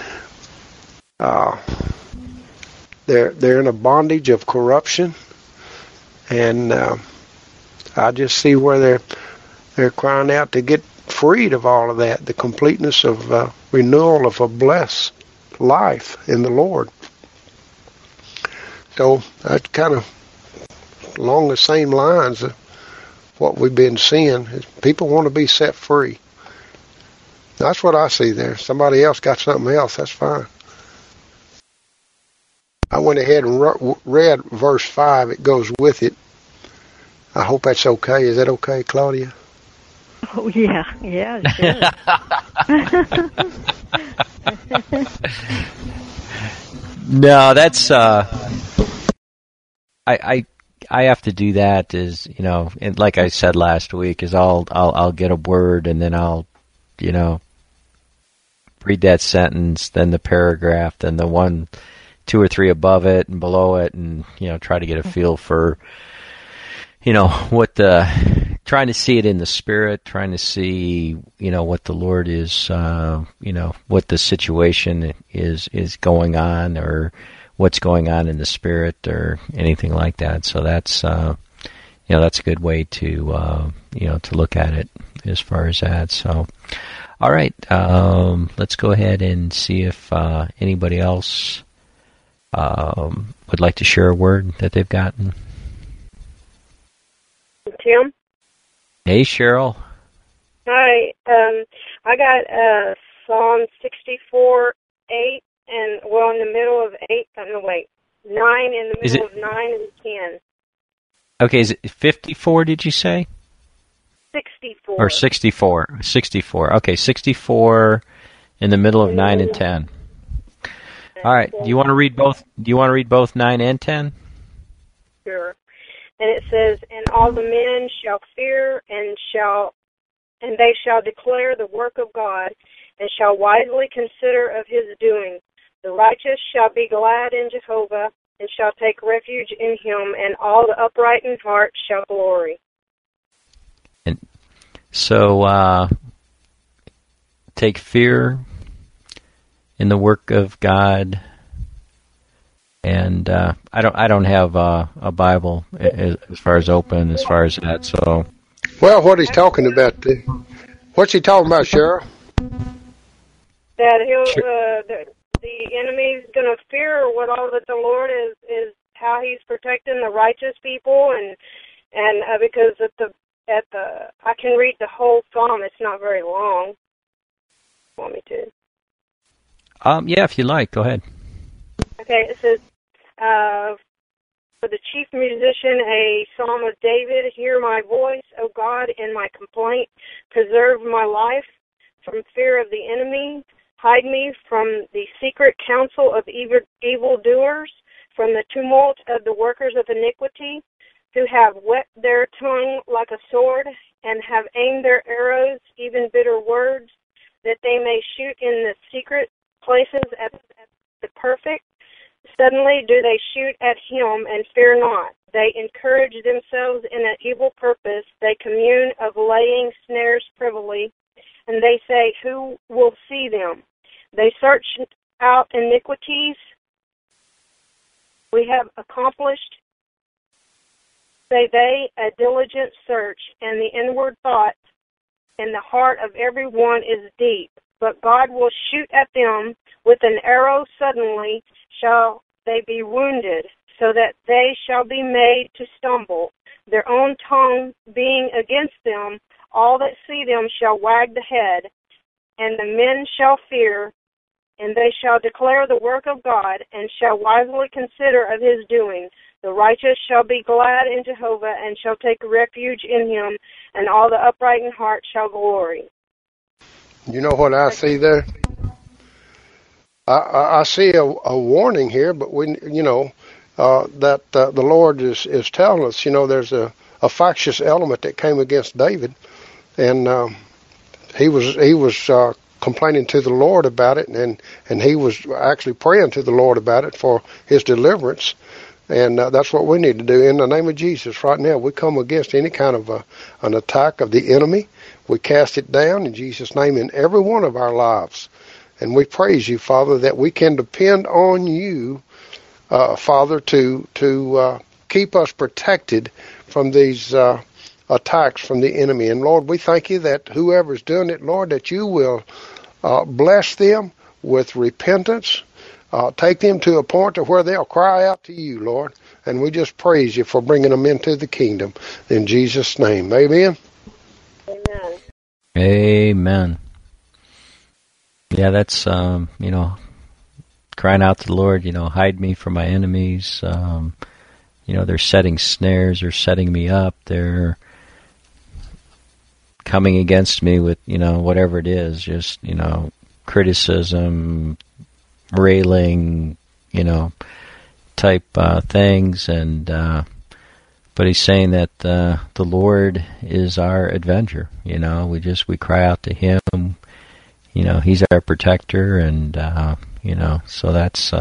They're in a bondage of corruption, and I just see where they're crying out to get freed of all of that, the completeness of renewal of a blessed life in the Lord. So that's kind of along the same lines of what we've been seeing. Is people want to be set free. That's what I see there. Somebody else got something else, that's fine. I went ahead and read verse 5. It goes with it. I hope that's okay. Is that okay, Claudia? Oh, yeah. Yeah, sure. No, that's... I have to do that is, and like I said last week, is I'll get a word and then I'll, read that sentence, then the paragraph, then the 1, 2 or 3 above it and below it, and try to get a feel for trying to see it in the spirit, trying to see what the Lord is, what the situation is going on, or what's going on in the spirit, or anything like that. So that's that's a good way to to look at it as far as that. So. All right, let's go ahead and see if anybody else would like to share a word that they've gotten. Tim? Hey, Cheryl. Hi. I got Psalm 64:8, and in the middle of 8. No, wait, 9 in the middle of 9 and 10. Okay, is it 54? Did you say? 64. Or 64. 64. Okay, 64 in the middle of 9 and 10. All right. Do you want to read both? 9 and 10? Sure. And it says, "And all the men shall fear, and they shall declare the work of God, and shall wisely consider of his doing. The righteous shall be glad in Jehovah, and shall take refuge in him, and all the upright in heart shall glory." And so, take fear in the work of God. And I don't have a Bible as far as open as far as that. So, well, what he's talking about, what's he talking about, Cheryl? That the enemy's going to fear what all that the Lord is how he's protecting the righteous people, and because I can read the whole psalm. It's not very long. Want me to? Yeah, if you like, go ahead. Okay, it says, For the chief musician, a psalm of David, hear my voice, O God, in my complaint. Preserve my life from fear of the enemy. Hide me from the secret counsel of evildoers, from the tumult of the workers of iniquity, who have whet their tongue like a sword, and have aimed their arrows, even bitter words, that they may shoot in the secret places at the perfect. Suddenly do they shoot at him and fear not. They encourage themselves in an evil purpose. They commune of laying snares privily, and they say, who will see them? They search out iniquities. We have accomplished, say they, a diligent search, and the inward thought in the heart of every one is deep. But God will shoot at them with an arrow suddenly, shall they be wounded, so that they shall be made to stumble. Their own tongue being against them, all that see them shall wag the head, and the men shall fear, and they shall declare the work of God, and shall wisely consider of his doing. The righteous shall be glad in Jehovah, and shall take refuge in him, and all the upright in heart shall glory. You know what I see there? I see a warning here, but that the Lord is telling us, there's a factious element that came against David, and he was complaining to the Lord about it, and he was actually praying to the Lord about it for his deliverance, and that's what we need to do in the name of Jesus right now. We come against any kind of an attack of the enemy. We cast it down in Jesus' name in every one of our lives. And we praise you, Father, that we can depend on you, Father, to keep us protected from these attacks from the enemy. And, Lord, we thank you that whoever's doing it, Lord, that you will bless them with repentance, take them to a point to where they'll cry out to you, Lord. And we just praise you for bringing them into the kingdom. In Jesus' name, amen. Amen. Amen. Yeah, that's, crying out to the Lord, hide me from my enemies. They're setting snares, they're setting me up, they're coming against me with, whatever it is, just, criticism, railing, type things. And but he's saying that the Lord is our avenger. We cry out to him. He's our protector, and so that's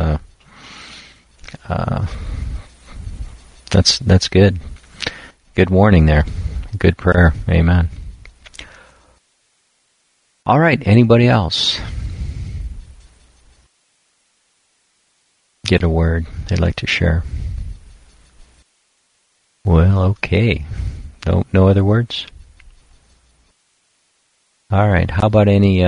good. Good warning there. Good prayer. Amen. All right. Anybody else get a word they'd like to share? Well, okay. No other words? All right. How about any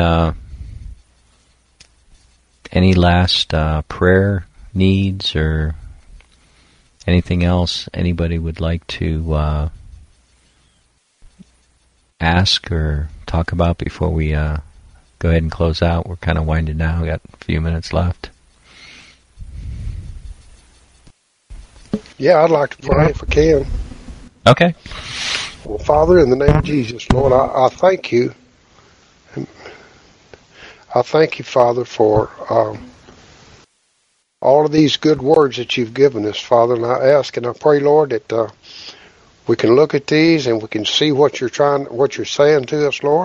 last prayer needs or anything else anybody would like to ask or talk about before we go ahead and close out? We're kind of winding down. We got a few minutes left. Yeah, I'd like to pray if I can. Okay. Well, Father, in the name of Jesus, Lord, I thank you. I thank you, Father, for all of these good words that you've given us, Father. And I ask and I pray, Lord, that we can look at these and we can see what you're saying to us, Lord.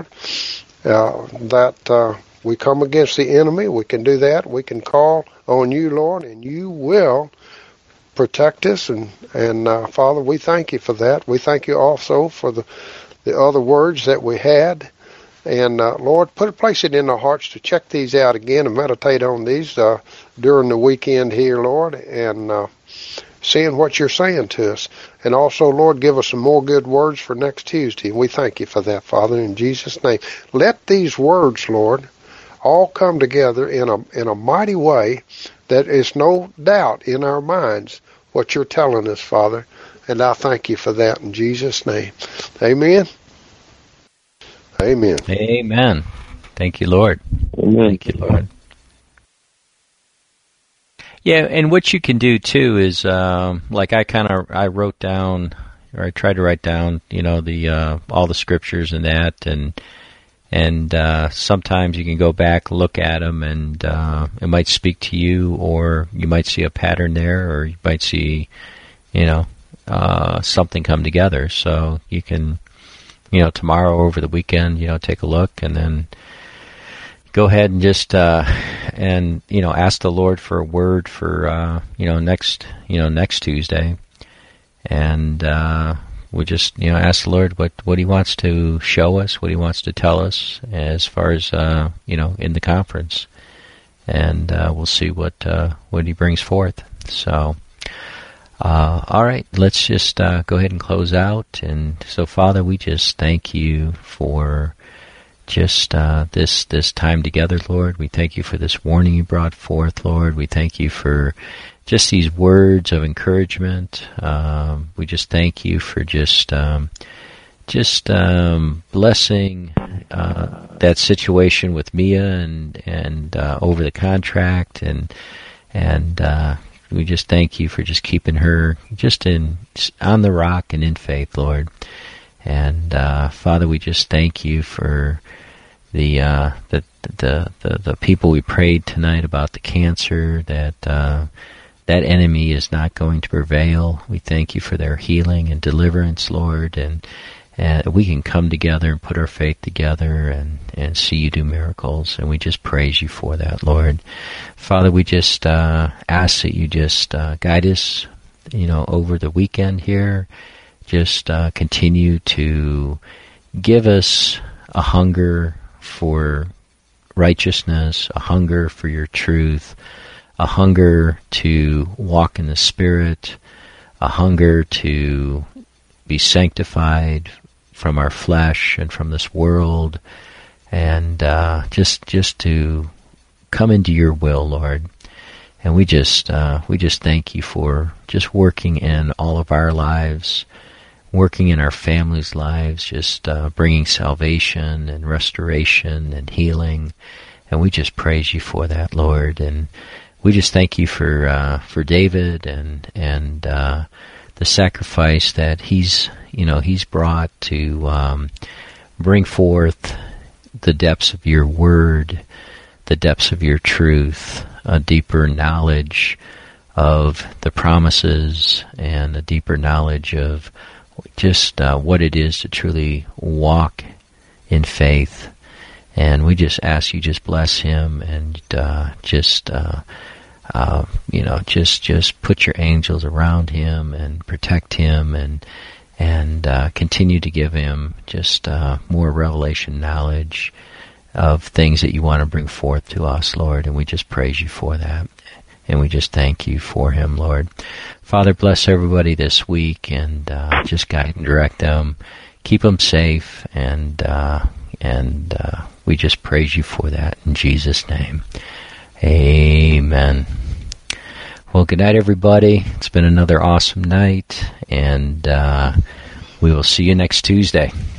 That we come against the enemy. We can do that. We can call on you, Lord, and you will protect us. And Father, we thank you for that. We thank you also for the other words that we had. And Lord, place it in our hearts to check these out again and meditate on these during the weekend here, Lord, and seeing what you're saying to us. And also, Lord, give us some more good words for next Tuesday. And we thank you for that, Father, in Jesus' name. Let these words, Lord, all come together in a mighty way that is no doubt in our minds what you're telling us, Father. And I thank you for that in Jesus' name. Amen. Amen. Amen. Thank you, Lord. Amen. Thank you, Lord. Yeah, and what you can do too is, like I wrote down, or I tried to write down, the all the scriptures and that, and sometimes you can go back, look at them, and it might speak to you, or you might see a pattern there, or you might see, something come together. So you can, tomorrow over the weekend, take a look, and then go ahead and just ask the Lord for a word for next Tuesday, and we just ask the Lord what He wants to show us, what He wants to tell us as far as in the conference, and we'll see what He brings forth. So, all right, let's just go ahead and close out. And so, Father, we just thank You for just this time together, Lord. We thank You for this warning You brought forth, Lord. We thank You for just these words of encouragement. We just thank You for just blessing that situation with Mia and over the contract, and we just thank You for just keeping her just on the rock and in faith, Lord. And Father, we just thank You for the people we prayed tonight about the cancer, that enemy is not going to prevail. We thank You for their healing and deliverance, Lord, and we can come together and put our faith together and see You do miracles, and we just praise You for that, Lord. Father, we just ask that You just guide us, over the weekend here. Just continue to give us a hunger for righteousness, a hunger for Your truth, a hunger to walk in the Spirit, a hunger to be sanctified from our flesh and from this world, and just to come into Your will, Lord. And we just thank You for just working in all of our lives, working in our families' lives, just bringing salvation and restoration and healing, and we just praise You for that, Lord. And we just thank You for David and the sacrifice that he's brought to bring forth the depths of Your Word, the depths of Your truth, a deeper knowledge of the promises, and a deeper knowledge of just what it is to truly walk in faith. And we just ask You just bless him, and just put Your angels around him and protect him, and continue to give him just more revelation knowledge of things that You want to bring forth to us, Lord. And we just praise You for that, and we just thank You for him, Lord. Father, bless everybody this week, and just guide and direct them, keep them safe, and we just praise You for that in Jesus' name. Amen. Well, good night, everybody. It's been another awesome night, and we will see you next Tuesday.